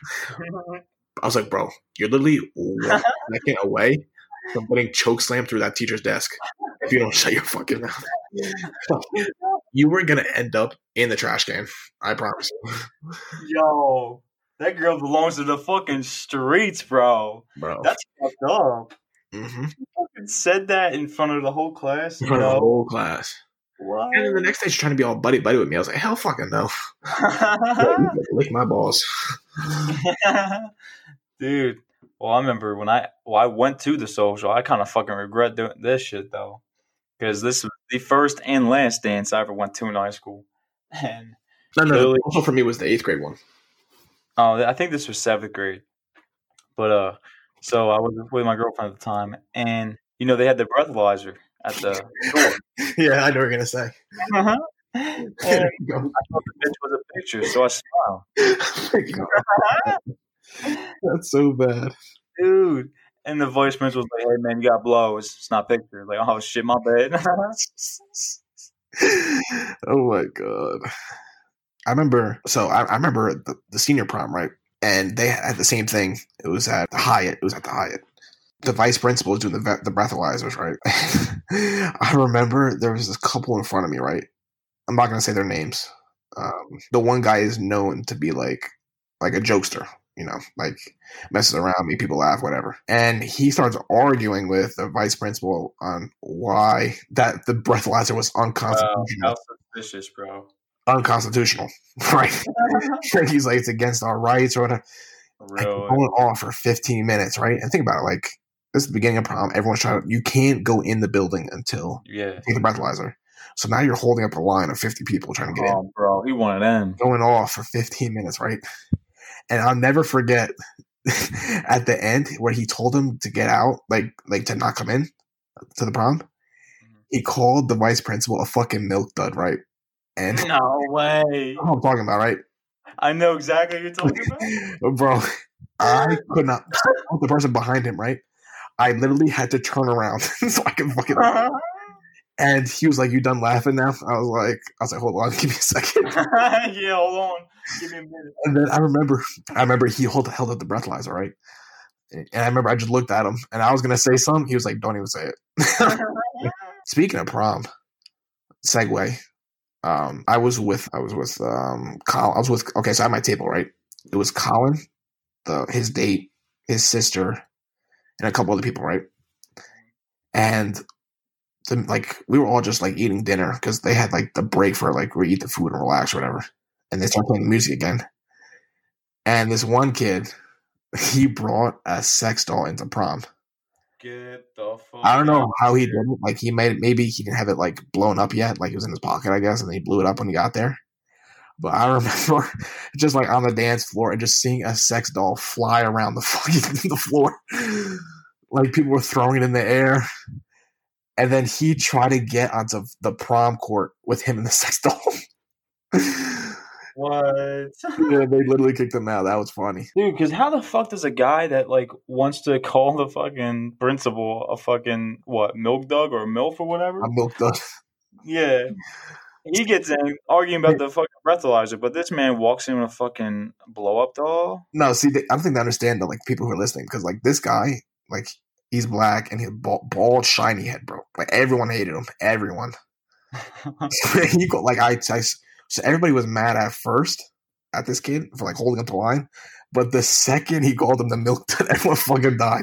like, bro, you're literally 1 second away from getting choke slammed through that teacher's desk if you don't shut your fucking mouth. You were gonna end up in the trash can. I promise you. Yo, that girl belongs to the fucking streets, bro. That's fucked up. Mm-hmm. You fucking said that in front of the whole class. In front of the whole class. What? And then the next day she's trying to be all buddy with me. I was like, hell fucking no. Lick my balls. Dude. Well, I remember when I went to the social, I kind of fucking regret doing this shit, though. Because this was the first and last dance I ever went to in high school. And no, also for me was the 8th grade one. Oh, I think this was 7th grade. But, so I was with my girlfriend at the time, and, they had the breathalyzer at the door. Yeah, I know what you're going to say. Uh-huh. And I thought the bitch was a picture, so I smiled. That's so bad. Dude. And the vice principal was like, hey, man, you got blow. It's not picture. Like, oh, shit, my bad. Oh, my God. I remember the senior prom, right? And they had the same thing. It was at the Hyatt. The vice principal was doing the breathalyzers, right? I remember there was this couple in front of me, right? I'm not going to say their names. The one guy is known to be like a jokester. Like messes around, make people laugh, whatever. And he starts arguing with the vice principal on why that the breathalyzer was unconstitutional. That's suspicious, bro. Unconstitutional, right? He's like, it's against our rights or whatever. Really? Like, going off for 15 minutes, right? And think about it, like, this is the beginning of prom. Everyone's trying to, you can't go in the building until you take the breathalyzer. So now you're holding up a line of 50 people trying to get in. Oh, bro, he one of them. Going off for 15 minutes, right? And I'll never forget at the end where he told him to get out, like to not come in to the prom. He called the vice principal a fucking milk dud, right? And no way. You know what I'm talking about, right? I know exactly what you're talking about. Bro, I could not. The person behind him, right? I literally had to turn around so I could fucking. And he was like, "You done laughing now?" I was like, "Hold on, give me a second." Yeah, hold on. Give me a minute. And then I remember he held up the breathalyzer, right? And I remember I just looked at him, and I was gonna say something. He was like, "Don't even say it." Speaking of prom, segue. I was with Colin. Okay, so I had my table, right? It was Colin, his date, his sister, and a couple other people, right? And we were all just like eating dinner because they had like the break for like we eat the food and relax or whatever. And they started playing the music again. And this one kid, he brought a sex doll into prom. Get the fuck I don't know out how he here. did it. Like maybe he didn't have it like blown up yet. Like it was in his pocket, I guess, and he blew it up when he got there. But I remember just like on the dance floor and just seeing a sex doll fly around the fucking the floor. Like people were throwing it in the air. And then he tried to get onto the prom court with him and the sex doll. What? Yeah, they literally kicked him out. That was funny. Dude, because how the fuck does a guy that like wants to call the fucking principal a fucking what, milk dog or MILF or whatever? I milked up. Yeah. He gets in arguing about the fucking breathalyzer, but this man walks in with a fucking blow up doll. No, see, I don't think they understand that, like, people who are listening, because, like, this guy, like, he's black and he's bald, shiny head, bro. Like, everyone hated him. Everyone. He got, like, so everybody was mad at first at this kid for, like, holding up the line, but the second he called him the milk dud, everyone fucking died.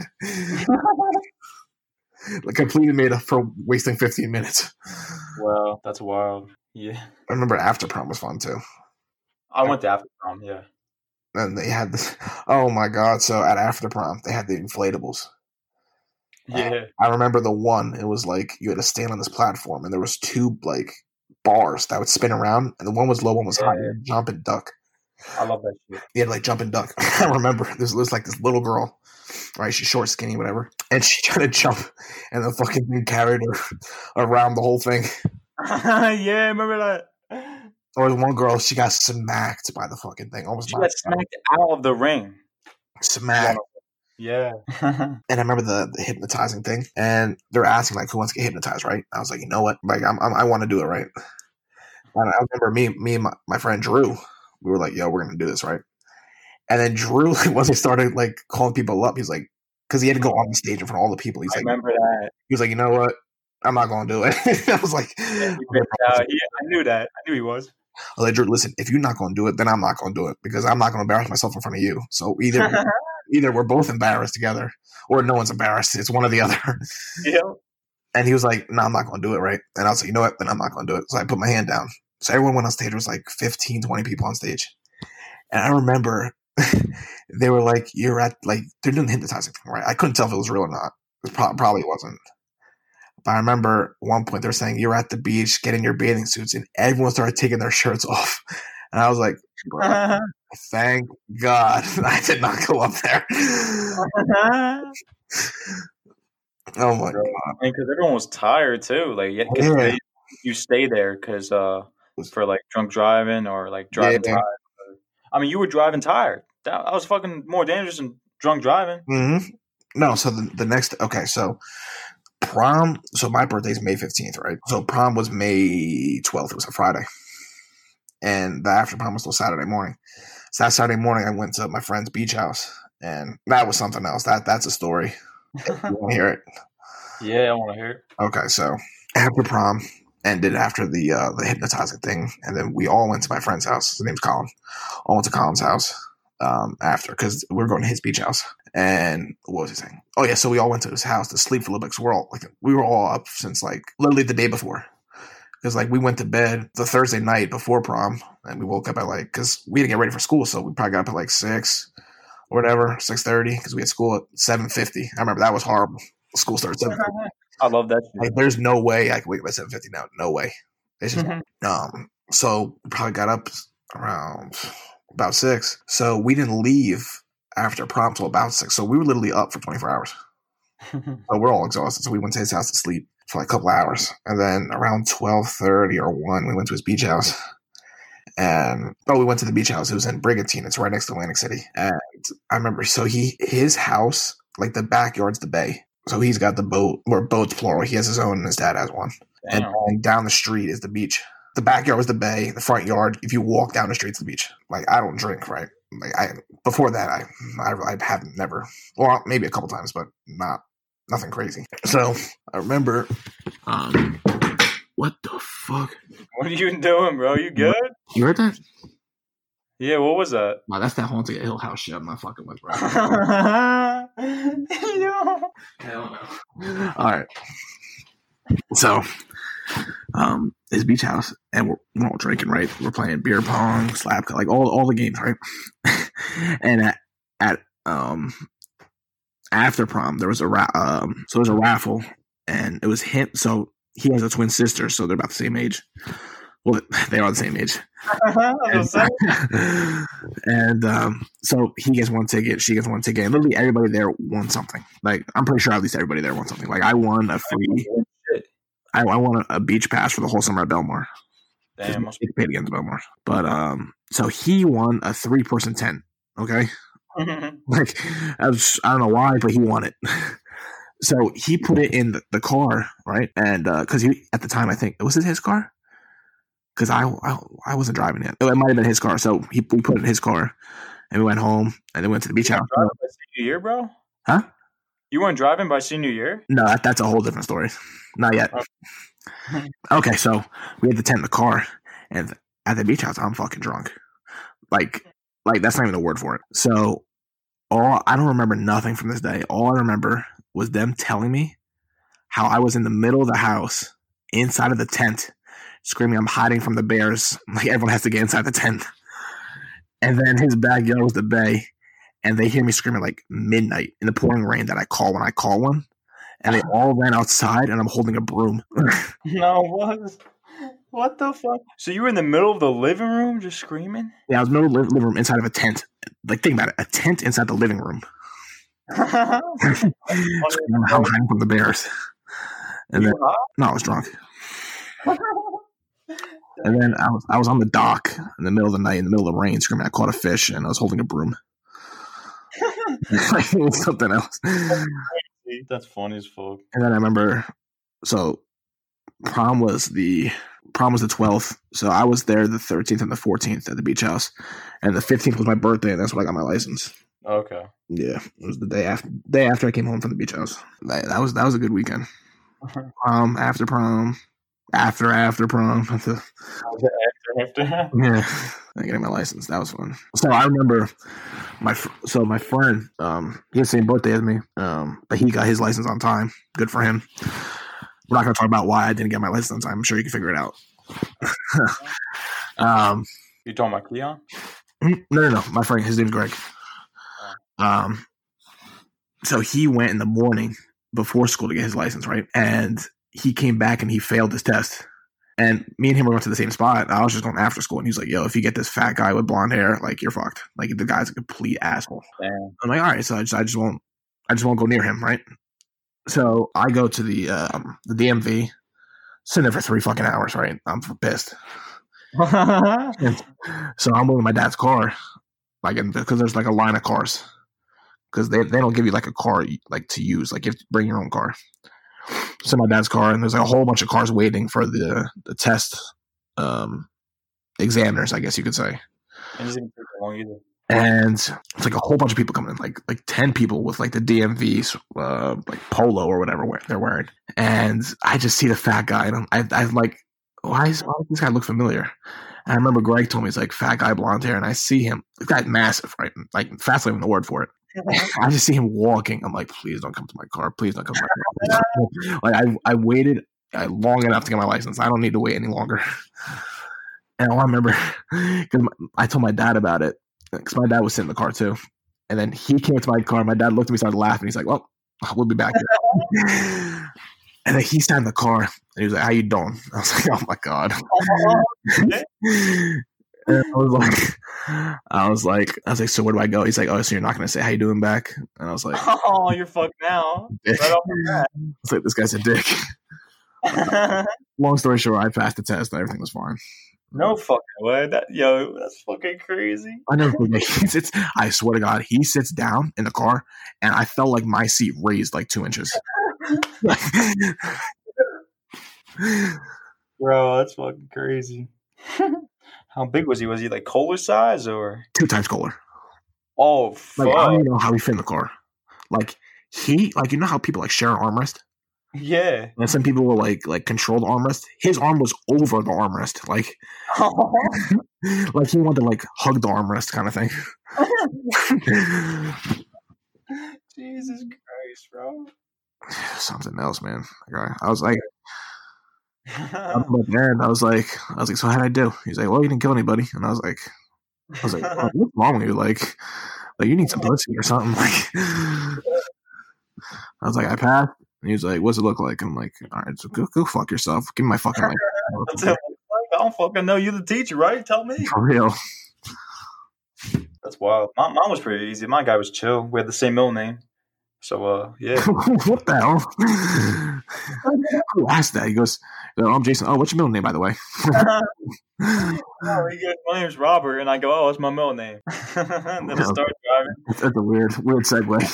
Like, completely made up for wasting 15 minutes. Wow, that's wild. Yeah. I remember after prom was fun, too. I went to after prom, yeah. And they had this. Oh my god! So at after prom, they had the inflatables. Yeah. I remember the one. It was like you had to stand on this platform, and there was two like bars that would spin around, and the one was low, one was high. You had to jump and duck. I love that shit. You had to like jump and duck. I remember this was like this little girl, right? She's short, skinny, whatever, and she tried to jump, and the fucking thing carried her around the whole thing. Yeah, remember that? Or the one girl, she got smacked by the fucking thing. Almost she got smacked out of the ring. Smacked. Yeah. And I remember the hypnotizing thing, and they're asking like, who wants to get hypnotized, right? I was like, you know what? Like, I want to do it, right? And I remember me and my friend Drew, we were like, yo, we're gonna do this, right? And then Drew, like, once he started like calling people up, he's like, because he had to go on the stage in front of all the people. He's I like, remember that. He was like, you know what? I'm not gonna do it. I was like, Yeah, I knew that. I knew he was. I was like, Drew, listen, if you're not gonna do it, then I'm not gonna do it because I'm not gonna embarrass myself in front of you. So either we're both embarrassed together, or no one's embarrassed. It's one or the other. Yeah. And he was like, no, I'm not going to do it, right? And I was like, you know what? Then I'm not going to do it. So I put my hand down. So everyone went on stage. There was like 15, 20 people on stage. And I remember they were like, you're at, like, they're doing the hypnotizing thing, right? I couldn't tell if it was real or not. It probably wasn't. But I remember at one point they were saying, you're at the beach, get in your bathing suits. And everyone started taking their shirts off. And I was like, thank God I did not go up there. Oh my God! Because everyone was tired too. Like, you stay there because for like drunk driving or like driving tired. I mean, you were driving tired. That was fucking more dangerous than drunk driving. Mm-hmm. No, so the next. Okay, so prom. So my birthday's May 15th, right? So prom was May 12th. It was a Friday, and the after prom was still Saturday morning. So that Saturday morning, I went to my friend's beach house, and that was something else. That's a story. You want to hear it? Yeah, I want to hear it. Okay, so after prom ended after the hypnotizing thing, and then we all went to my friend's house. His name's Colin. All went to Colin's house after because we were going to his beach house. And what was he saying? Oh yeah, so we all went to his house to sleep for a little bit because we were all up since like literally the day before. Because like we went to bed the Thursday night before prom, and we woke up at like because we had to get ready for school, so we probably got up at like 6. Or whatever, 6:30, because we had school at 7:50. I remember that was horrible. School started at 7:50. I love that shit. Like, there's no way I can wake up at 7:50 now. No way. It's just so we probably got up around about 6. So we didn't leave after prom till about 6. So we were literally up for 24 hours. So we're all exhausted. So we went to his house to sleep for like a couple hours, and then around 12:30 or 1, we went to his beach house. And we went to the beach house. It was in Brigantine. It's right next to Atlantic City. And I remember, so his house, like the backyard's the bay. So he's got the boat, or boats plural. He has his own, and his dad has one. And Damn. then down the street is the beach. The backyard was the bay. The front yard, if you walk down the street, it's the beach. Like, I don't drink, right? Like, before that, I haven't never. Well, maybe a couple times, but nothing crazy. So I remember. What the fuck? What are you doing, bro? You good? You heard that? Yeah. What was that? No, that's that Haunted Hill House shit. I'm not fucking with, bro. Yo. Hell no. All right. So, his beach house, and we're all drinking, right? We're playing beer pong, slap, like all the games, right? And at after prom, there was a raffle, and it was him. So he has a twin sister, so they're about the same age. Well, they are the same age. And so he gets one ticket, she gets one ticket, and literally everybody there won something. Like, I'm pretty sure at least everybody there won something. Like, I won a free. I won a beach pass for the whole summer at Belmar. Damn, He paid against Belmar. But so he won a 3-person tent. Okay, like, I don't know why, but he won it. So he put it in the car, right? And because he at the time, I think, was it his car? Because I wasn't driving yet. It might have been his car. So we put it in his car, and we went home, and then went to the beach house. Driving by senior year, bro? Huh? You weren't driving by senior year? No, that's a whole different story. Not yet. Okay, so we had the tent in the car, and at the beach house, I'm fucking drunk. Like that's not even a word for it. So I don't remember nothing from this day. All I remember was them telling me how I was in the middle of the house, inside of the tent, screaming, "I'm hiding from the bears." Like, everyone has to get inside the tent. And then his backyard was the bay, and they hear me screaming like midnight in the pouring rain that I call when I call one. And they all ran outside, and I'm holding a broom. No, what the fuck? So you were in the middle of the living room just screaming? Yeah, I was in the middle of the living room inside of a tent. Like, think about it, a tent inside the living room. I'm hiding from the bears. And then, no, I was drunk. And then I was on the dock in the middle of the night, in the middle of the rain, screaming, I caught a fish, and I was holding a broom. It was something else. That's funny as fuck. And then I remember, so prom was the 12th, so I was there the 13th and the 14th at the beach house, and the 15th was my birthday, and that's when I got my license. Okay. Yeah, it was the day after I came home from the beach house. That was a good weekend. After prom, after prom, After. yeah, getting my license. That was fun. So I remember my friend, he had the same birthday as me, but he got his license on time. Good for him. We're not going to talk about why I didn't get my license on time. I'm sure you can figure it out. You talking about Cleon? No. My friend, his name's Greg. So he went in the morning before school to get his license, right? And he came back and he failed his test. And me and him were going to the same spot. I was just going after school, and he's like, "Yo, if you get this fat guy with blonde hair, like, you're fucked. Like, the guy's a complete asshole." Damn. I'm like, all right, so I just won't go near him, right? So I go to the DMV, sit there for 3 fucking hours, right? I'm pissed. So I'm waiting in my dad's car, like, because there's like a line of cars, because they don't give you like a car like to use, like you have to bring your own car. So my dad's car, and there's like a whole bunch of cars waiting for the test examiners, I guess you could say. It doesn't take long either. And it's like a whole bunch of people coming in, like 10 people with like the DMV's like polo or whatever they're wearing. And I just see the fat guy, and I'm like, why does this guy look familiar? And I remember Greg told me, he's like, fat guy, blonde hair, and I see him. The guy's massive, right? Like, fat's not even the word for it. I just see him walking. I'm like, please don't come to my car. Please don't come to my car. Like, I waited long enough to get my license. I don't need to wait any longer. And all I remember, because I told my dad about it, because my dad was sitting in the car too. And then he came to my car. My dad looked at me, started laughing. He's like, well, we'll be back here. And then he sat in the car, and he was like, how you doing? I was like, oh my God. And I was like, so where do I go? He's like, oh, so you're not going to say how you doing back? And I was like, oh, you're fucked now. Right off the bat. It's like, this guy's a dick. Long story short, I passed the test and everything was fine. No fucking way. That's fucking crazy. I never forget. I swear to God, he sits down in the car, and I felt like my seat raised like 2 inches. Bro, that's fucking crazy. How big was he? Was he like Kohler size or? 2 times Kohler. Oh Like, I don't fuck. even know how he fit in the car. Like, you know how people like share an armrest? Yeah. And some people will like control the armrest. His arm was over the armrest. Like he wanted to like hug the armrest kind of thing. Jesus Christ, bro. Something else, man. I was like, I was like, so how'd I do? He's like, well, you didn't kill anybody. And I was like, oh, what's wrong with you? Like you need some pussy or something. Like, I was like, I passed. And he was like, what's it look like? I'm like, all right, so go fuck yourself. Give me my fucking life. I don't fucking know. You're the teacher, right? Tell me. For real. That's wild. Mine was pretty easy. My guy was chill. We had the same middle name. So, yeah. What the hell? Who asked that? He goes, I'm Jason. Oh, what's your middle name, by the way? My name's Robert, and I go, oh, it's my middle name. And then I start driving. That's a weird segue.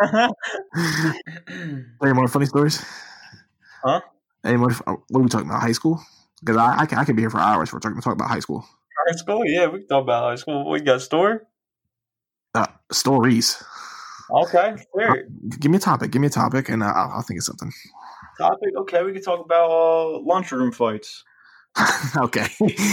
Any more funny stories? Huh? Any more? What are we talking about? High school? Because I can be here for hours. We're talking about high school. High school? Yeah, we can talk about high school. We got a story? Stories. Okay, fair. Give me a topic, and I'll think of something. Topic? Okay, we can talk about lunchroom fights. Okay.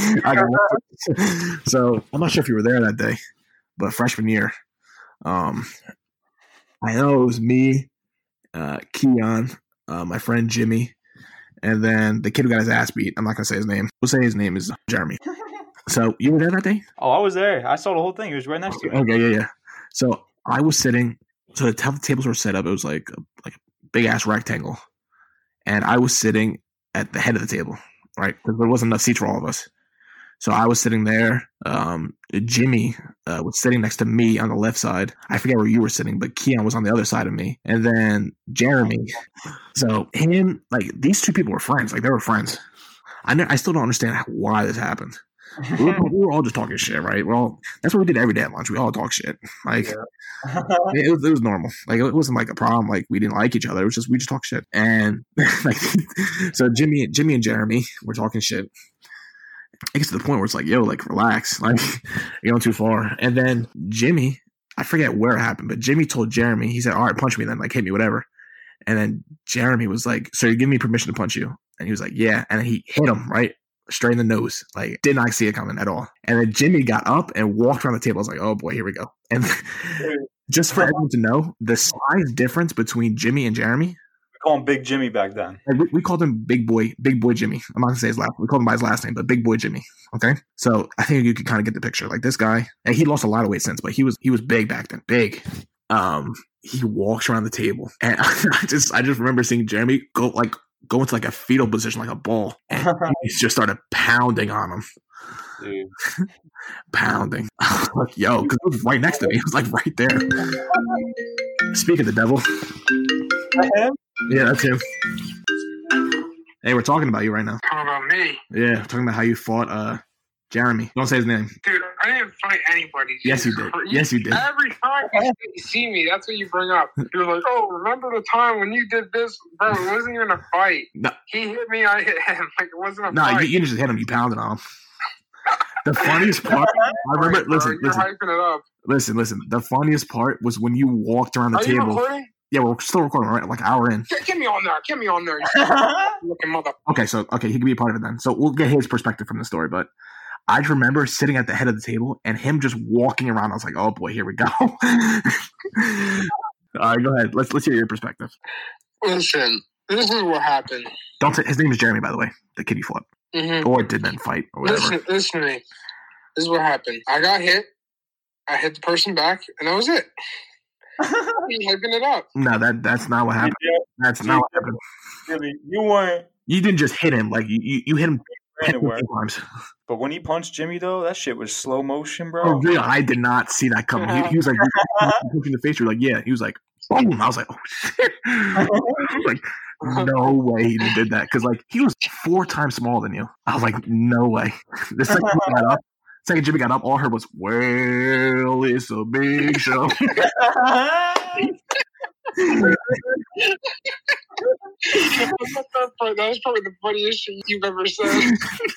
So I'm not sure if you were there that day, but freshman year, I know it was me, Keon, my friend Jimmy, and then the kid who got his ass beat. I'm not gonna say his name. We'll say his name is Jeremy. So you were there that day? Oh, I was there. I saw the whole thing. It was right next to me. Okay, yeah. So I was sitting. So the tables were set up. It was like a big ass rectangle, and I was sitting at the head of the table, right? Because there wasn't enough seats for all of us. So I was sitting there. Jimmy was sitting next to me on the left side. I forget where you were sitting, but Keon was on the other side of me, and then Jeremy. So him, like these two people were friends. Like they were friends. I still don't understand why this happened. We were all just talking shit, right? Well, that's what we did every day at lunch. We all talk shit. Like it was normal. Like it wasn't like a problem. Like we didn't like each other. It was just we just talk shit. And like so Jimmy and Jeremy were talking shit. It gets to the point where it's like, yo, like relax, like you're going too far. And then Jimmy, I forget where it happened, but Jimmy told Jeremy, he said, all right, punch me then, like hit me, whatever. And then Jeremy was like, so you're giving me permission to punch you? And he was like, yeah. And then he hit him right straight in the nose. Like did not see it coming at all. And then Jimmy got up and walked around the table. I was like, oh boy, here we go. And just for everyone to know, the size difference between Jimmy and Jeremy. We call him Big Jimmy back then. Like we called him Big Boy Jimmy. I'm not gonna say his last name. We called him by his last name, but Big Boy Jimmy. Okay. So I think you could kind of get the picture. Like this guy, and he lost a lot of weight since, but he was big back then. Big. He walks around the table. And I just remember seeing Jeremy go into like a fetal position, like a ball. And he just started pounding on him. Dude. Pounding. Like, yo, because it was right next to me. It was like right there. Speak of the devil. Yeah, that's him. Hey, we're talking about you right now. Talking about me? Yeah, talking about how you fought Jeremy. Don't say his name. Dude, I didn't fight anybody. Yes, you did. Yes, you did. Every time you see me, that's what you bring up. You're like, oh, remember the time when you did this? Bro, it wasn't even a fight. No. He hit me, I hit him. Like, it wasn't a fight. No, you didn't just hit him. You pounded on him. The funniest part, I remember, listen. You're hyping it up. Listen. The funniest part was when you walked around the table. Are you recording? Yeah, we're still recording, right? Like an hour in. Get me on there. Looking mother. Okay, he can be a part of it then. So we'll get his perspective from the story. But I just remember sitting at the head of the table and him just walking around. I was like, oh boy, here we go. All right, go ahead. Let's hear your perspective. Listen, this is what happened. Don't say his name is Jeremy, by the way. The kid you fought. Mm-hmm. Or did then fight or whatever. Listen to me. This is what happened. I got hit. I hit the person back, and that was it. He's hyping it up. No, that's not what happened. That's not what happened. Really, you weren't. You didn't just hit him. Like you hit him 10 times. But when he punched Jimmy, though, that shit was slow motion, bro. Oh, really? I did not see that coming. He was like punching the face. You're like, yeah. He was like, boom. I was like, oh shit. I was like, no way he did that, because like he was 4 times smaller than you. I was like, no way. The second Jimmy got up, all I heard was, well, it's a big show. That was probably the funniest shit you've ever said.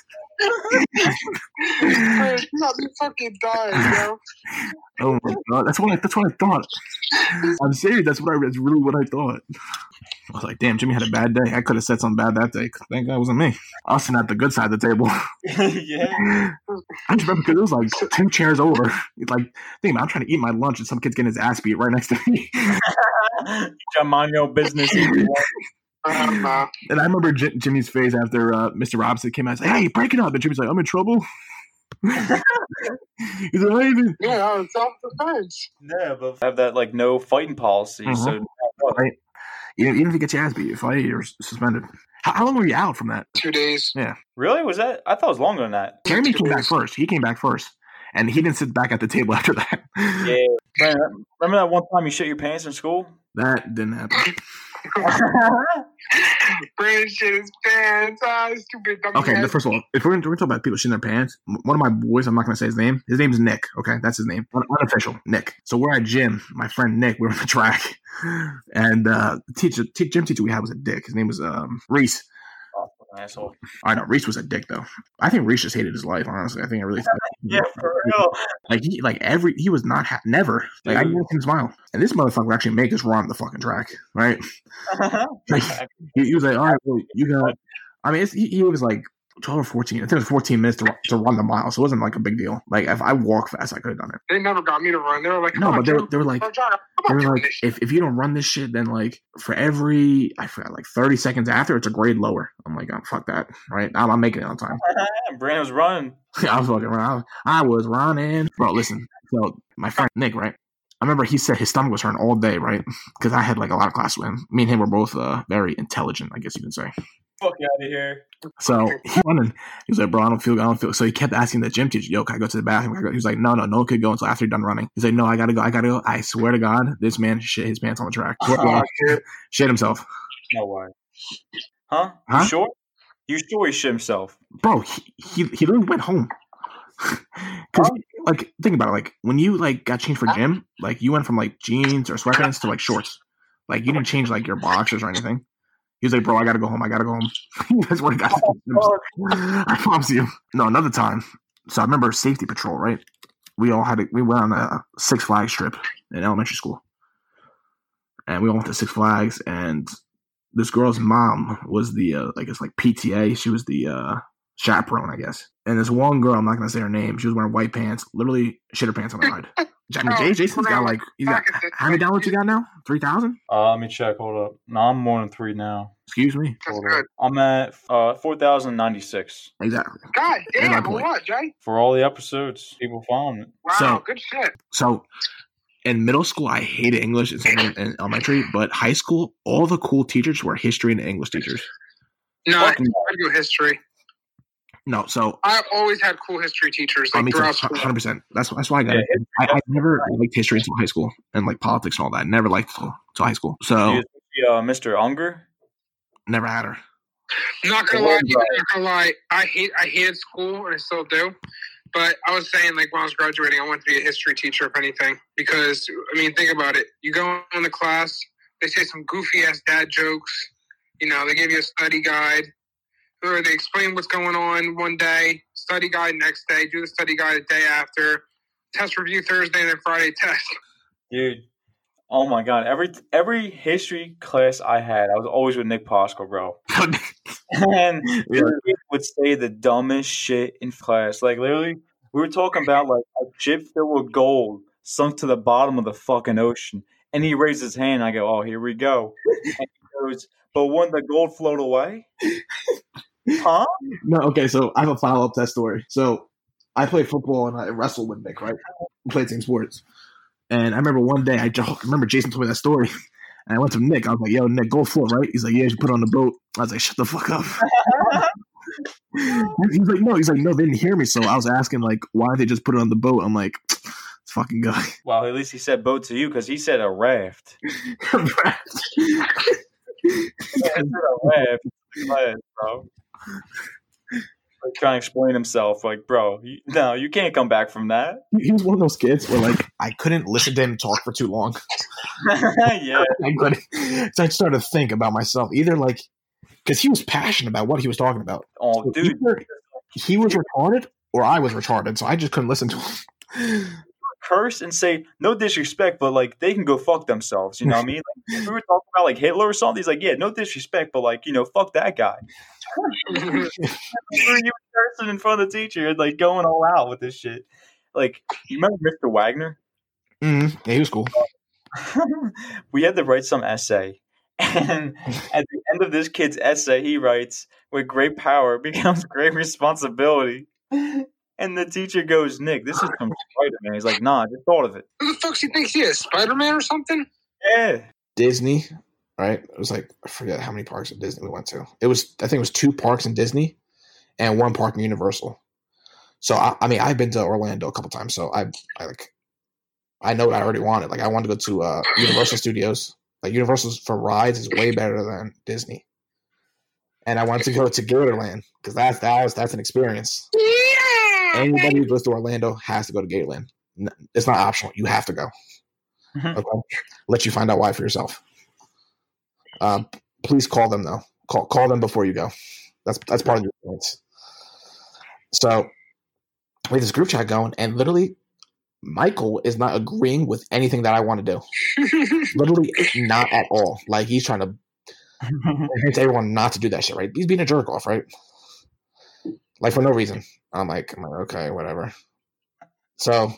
You got me fucking dying, yo. Oh my god, that's what I thought. I'm serious. That's really what I thought. I was like, damn, Jimmy had a bad day. I could have said something bad that day. Thank God it wasn't me. I was sitting at the good side of the table. Yeah. I just remember because it was like 2 chairs over. It's like, think about it, I'm trying to eat my lunch and some kid's getting his ass beat right next to me. Mind your business. And I remember Jimmy's face after Mr. Robinson came out and said, hey, break it up. And Jimmy's like, I'm in trouble. He's like, yeah, it's self-defense. Yeah, but have that like no fighting policy. So right. Even if you get your ass beat, you fight, you're suspended. How long were you out from that? 2 days. Yeah. Really? Was that? I thought it was longer than that. Jeremy came back first. He came back first. And he didn't sit back at the table after that. Yeah. Man, remember that one time you shit your pants in school? That didn't happen. Brandon shit his pants. Stupid dumb. Okay, first of all, if we're talking about people shitting their pants, one of my boys, I'm not going to say his name. His name's Nick. Okay, that's his name. Unofficial, Nick. So we're at gym. My friend Nick, we're on the track. And gym teacher we had was a dick. His name was Reese. Oh, asshole. I know Reese was a dick though. I think Reese just hated his life. Honestly, I think I really. Yeah, for real. Like he was not never. Like I never seen him smile. And this motherfucker actually make us run the fucking track, right? Like he was like, all right, well, you got. I mean, he was like 12 or 14. I think it was 14 minutes to run the mile, so it wasn't like a big deal. Like if I walk fast, I could have done it. They never got me to run. They were like, no, but they were like, if you don't run this shit, then like for every I forgot like 30 seconds after, it's a grade lower. I'm like, oh, fuck that, right? I'm making it on time. Brandon was running. I was fucking running. I was running, bro. Listen, so my friend Nick, right? I remember he said his stomach was hurting all day, right? Because I had like a lot of class with him. Me and him were both very intelligent, I guess you can say. Fuck out of here. So he went and he was like, bro, I don't feel. So he kept asking the gym teacher, yo, can I go to the bathroom? He was like, no one could go until after you're done running. He's like, no, I gotta go. I swear to God, this man shit his pants on the track. Shit himself. No way. Huh? You sure? You sure he shit himself? Bro, he literally went home. Because like think about it, like when you like got changed for gym, like you went from like jeans or sweatpants to like shorts. Like you didn't change like your boxers or anything. He was like, bro, I gotta go home. That's what he got. I promise you. No, another time. So I remember safety patrol, right? We went on a Six Flags trip in elementary school. And we all went to Six Flags, and this girl's mom was the I guess like PTA. She was the chaperone, I guess. And this one girl, I'm not gonna say her name, she was wearing white pants, literally shit her pants on the ride. I mean, Jason's got like, how many downloads you got now? 3,000? Let me check. Hold up. No, I'm more than 3 now. Excuse me. I'm at 4,096. Exactly. God damn, for what, Jay? For all the episodes, people following it. Wow, good shit. So, in middle school, I hated English in elementary, but high school, all the cool teachers were history and English teachers. No, I do history. No, so I've always had cool history teachers. Like, 100%. That's why I got it. I never liked history until high school and like politics and all that. I never liked it until high school. So, Mr. Unger? Never had her. Not gonna lie. I hated school, and I still do. But I was saying, like when I was graduating, I wanted to be a history teacher, if anything, because I mean, think about it. You go in the class, they say some goofy ass dad jokes. You know, they give you a study guide. Or they explain what's going on one day, study guide next day, do the study guide the day after, test review Thursday, and then Friday test. Dude, oh my God. Every history class I had, I was always with Nick Posco, bro. And he would say the dumbest shit in class. Like, literally, we were talking about, like, a ship filled with gold sunk to the bottom of the fucking ocean. And he raised his hand, and I go, oh, here we go. And he goes, but wouldn't the gold float away? Huh? No, okay, so I have a follow-up to that story. So I played football and I wrestled with Nick, right? We played team sports. And I remember one day, I remember Jason told me that story. And I went to Nick. I was like, yo, Nick, gold float, right? He's like, yeah, you should put it on the boat. I was like, shut the fuck up. He's like, no, they didn't hear me. So I was asking, like, why didn't they just put it on the boat? I'm like, this fucking guy. Well, at least he said boat to you because he said a raft. A raft. He said a raft. Bro. Like trying to explain himself, like, bro, you can't come back from that. He was one of those kids where, like, I couldn't listen to him talk for too long. Yeah. So I started to think about myself, either like, because he was passionate about what he was talking about. Oh, So dude. either he was retarded or I was retarded, so I just couldn't listen to him. Curse and say no disrespect, but like they can go fuck themselves. You know what I mean? Like, if we were talking about like Hitler or something, he's like, yeah, no disrespect, but like, you know, fuck that guy. You cursing in front of the teacher and like going all out with this shit. Like, you remember Mr. Wagner? Yeah, he was cool. We had to write some essay. And at the end of this kid's essay, he writes, with great power becomes great responsibility. And the teacher goes, Nick, this is from Spider-Man. He's like, nah, I just thought of it. Who the fuck do you think he is? Spider-Man or something? Yeah. Disney, right? It was like, I forget how many parks at Disney we went to. I think it was 2 parks in Disney and 1 park in Universal. So, I mean, I've been to Orlando a couple times, so I know what I already wanted. Like, I wanted to go to Universal Studios. Like, Universal for rides is way better than Disney. And I wanted to go to Gatorland because that's an experience. Yeah. Anybody who goes to Orlando has to go to Gatorland. It's not optional. You have to go. Okay? Let you find out why for yourself. Please call them though. Call them before you go. That's part of the experience. So we have this group chat going, and literally Michael is not agreeing with anything that I want to do. Literally not at all. Like, he's trying to convince everyone not to do that shit, right? He's being a jerk off, right? Like, for no reason. I'm like, okay, whatever. So,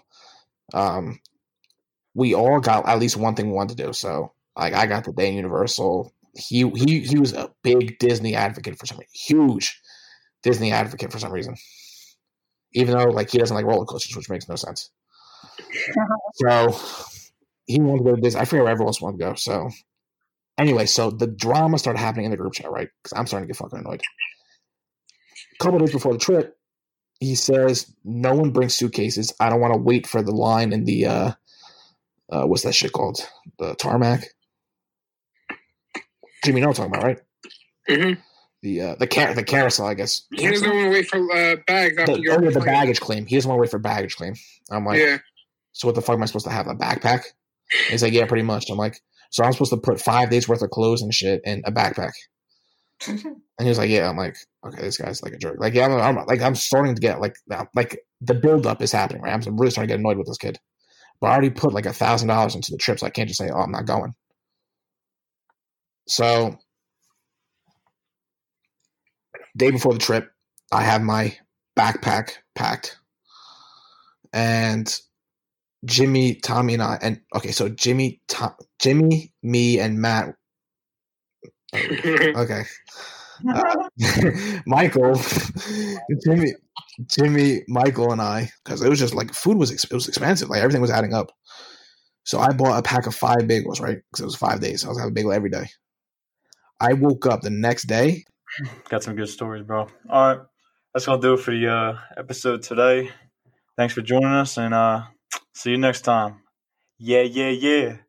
we all got at least one thing we wanted to do. So, like, I got the day in Universal. He was a big Disney advocate for some reason. Huge Disney advocate for some reason. Even though, like, he doesn't like roller coasters, which makes no sense. So, he wanted to go to Disney. I forget where everyone else wanted to go. So, anyway, so the drama started happening in the group chat, right? Because I'm starting to get fucking annoyed. A couple of days before the trip, he says, no one brings suitcases. I don't want to wait for the line in the, what's that shit called? The tarmac? Jimmy, you know what I'm talking about, right? Mm-hmm. The carousel, I guess. He doesn't want to wait for bags after the baggage claim. He doesn't want to wait for baggage claim. I'm like, yeah. So what the fuck am I supposed to have? A backpack? And he's like, yeah, pretty much. I'm like, so I'm supposed to put 5 days worth of clothes and shit in a backpack. And he was like, yeah. I'm like, okay, this guy's like a jerk. Like, yeah, I'm starting to get like the buildup is happening, right? I'm really starting to get annoyed with this kid. But I already put like $1,000 into the trip, so I can't just say, oh, I'm not going. So, day before the trip, I have my backpack packed. And Jimmy, Tommy, and I, and okay, so Jimmy, me, and Matt. Okay. Michael, Jimmy, Michael, and I, because it was just like food was expensive. Like, everything was adding up. So I bought a pack of 5 bagels, right? Because it was 5 days. I was having a bagel every day. I woke up the next day. Got some good stories, bro. All right. That's going to do it for the episode today. Thanks for joining us, and see you next time. Yeah, yeah, yeah.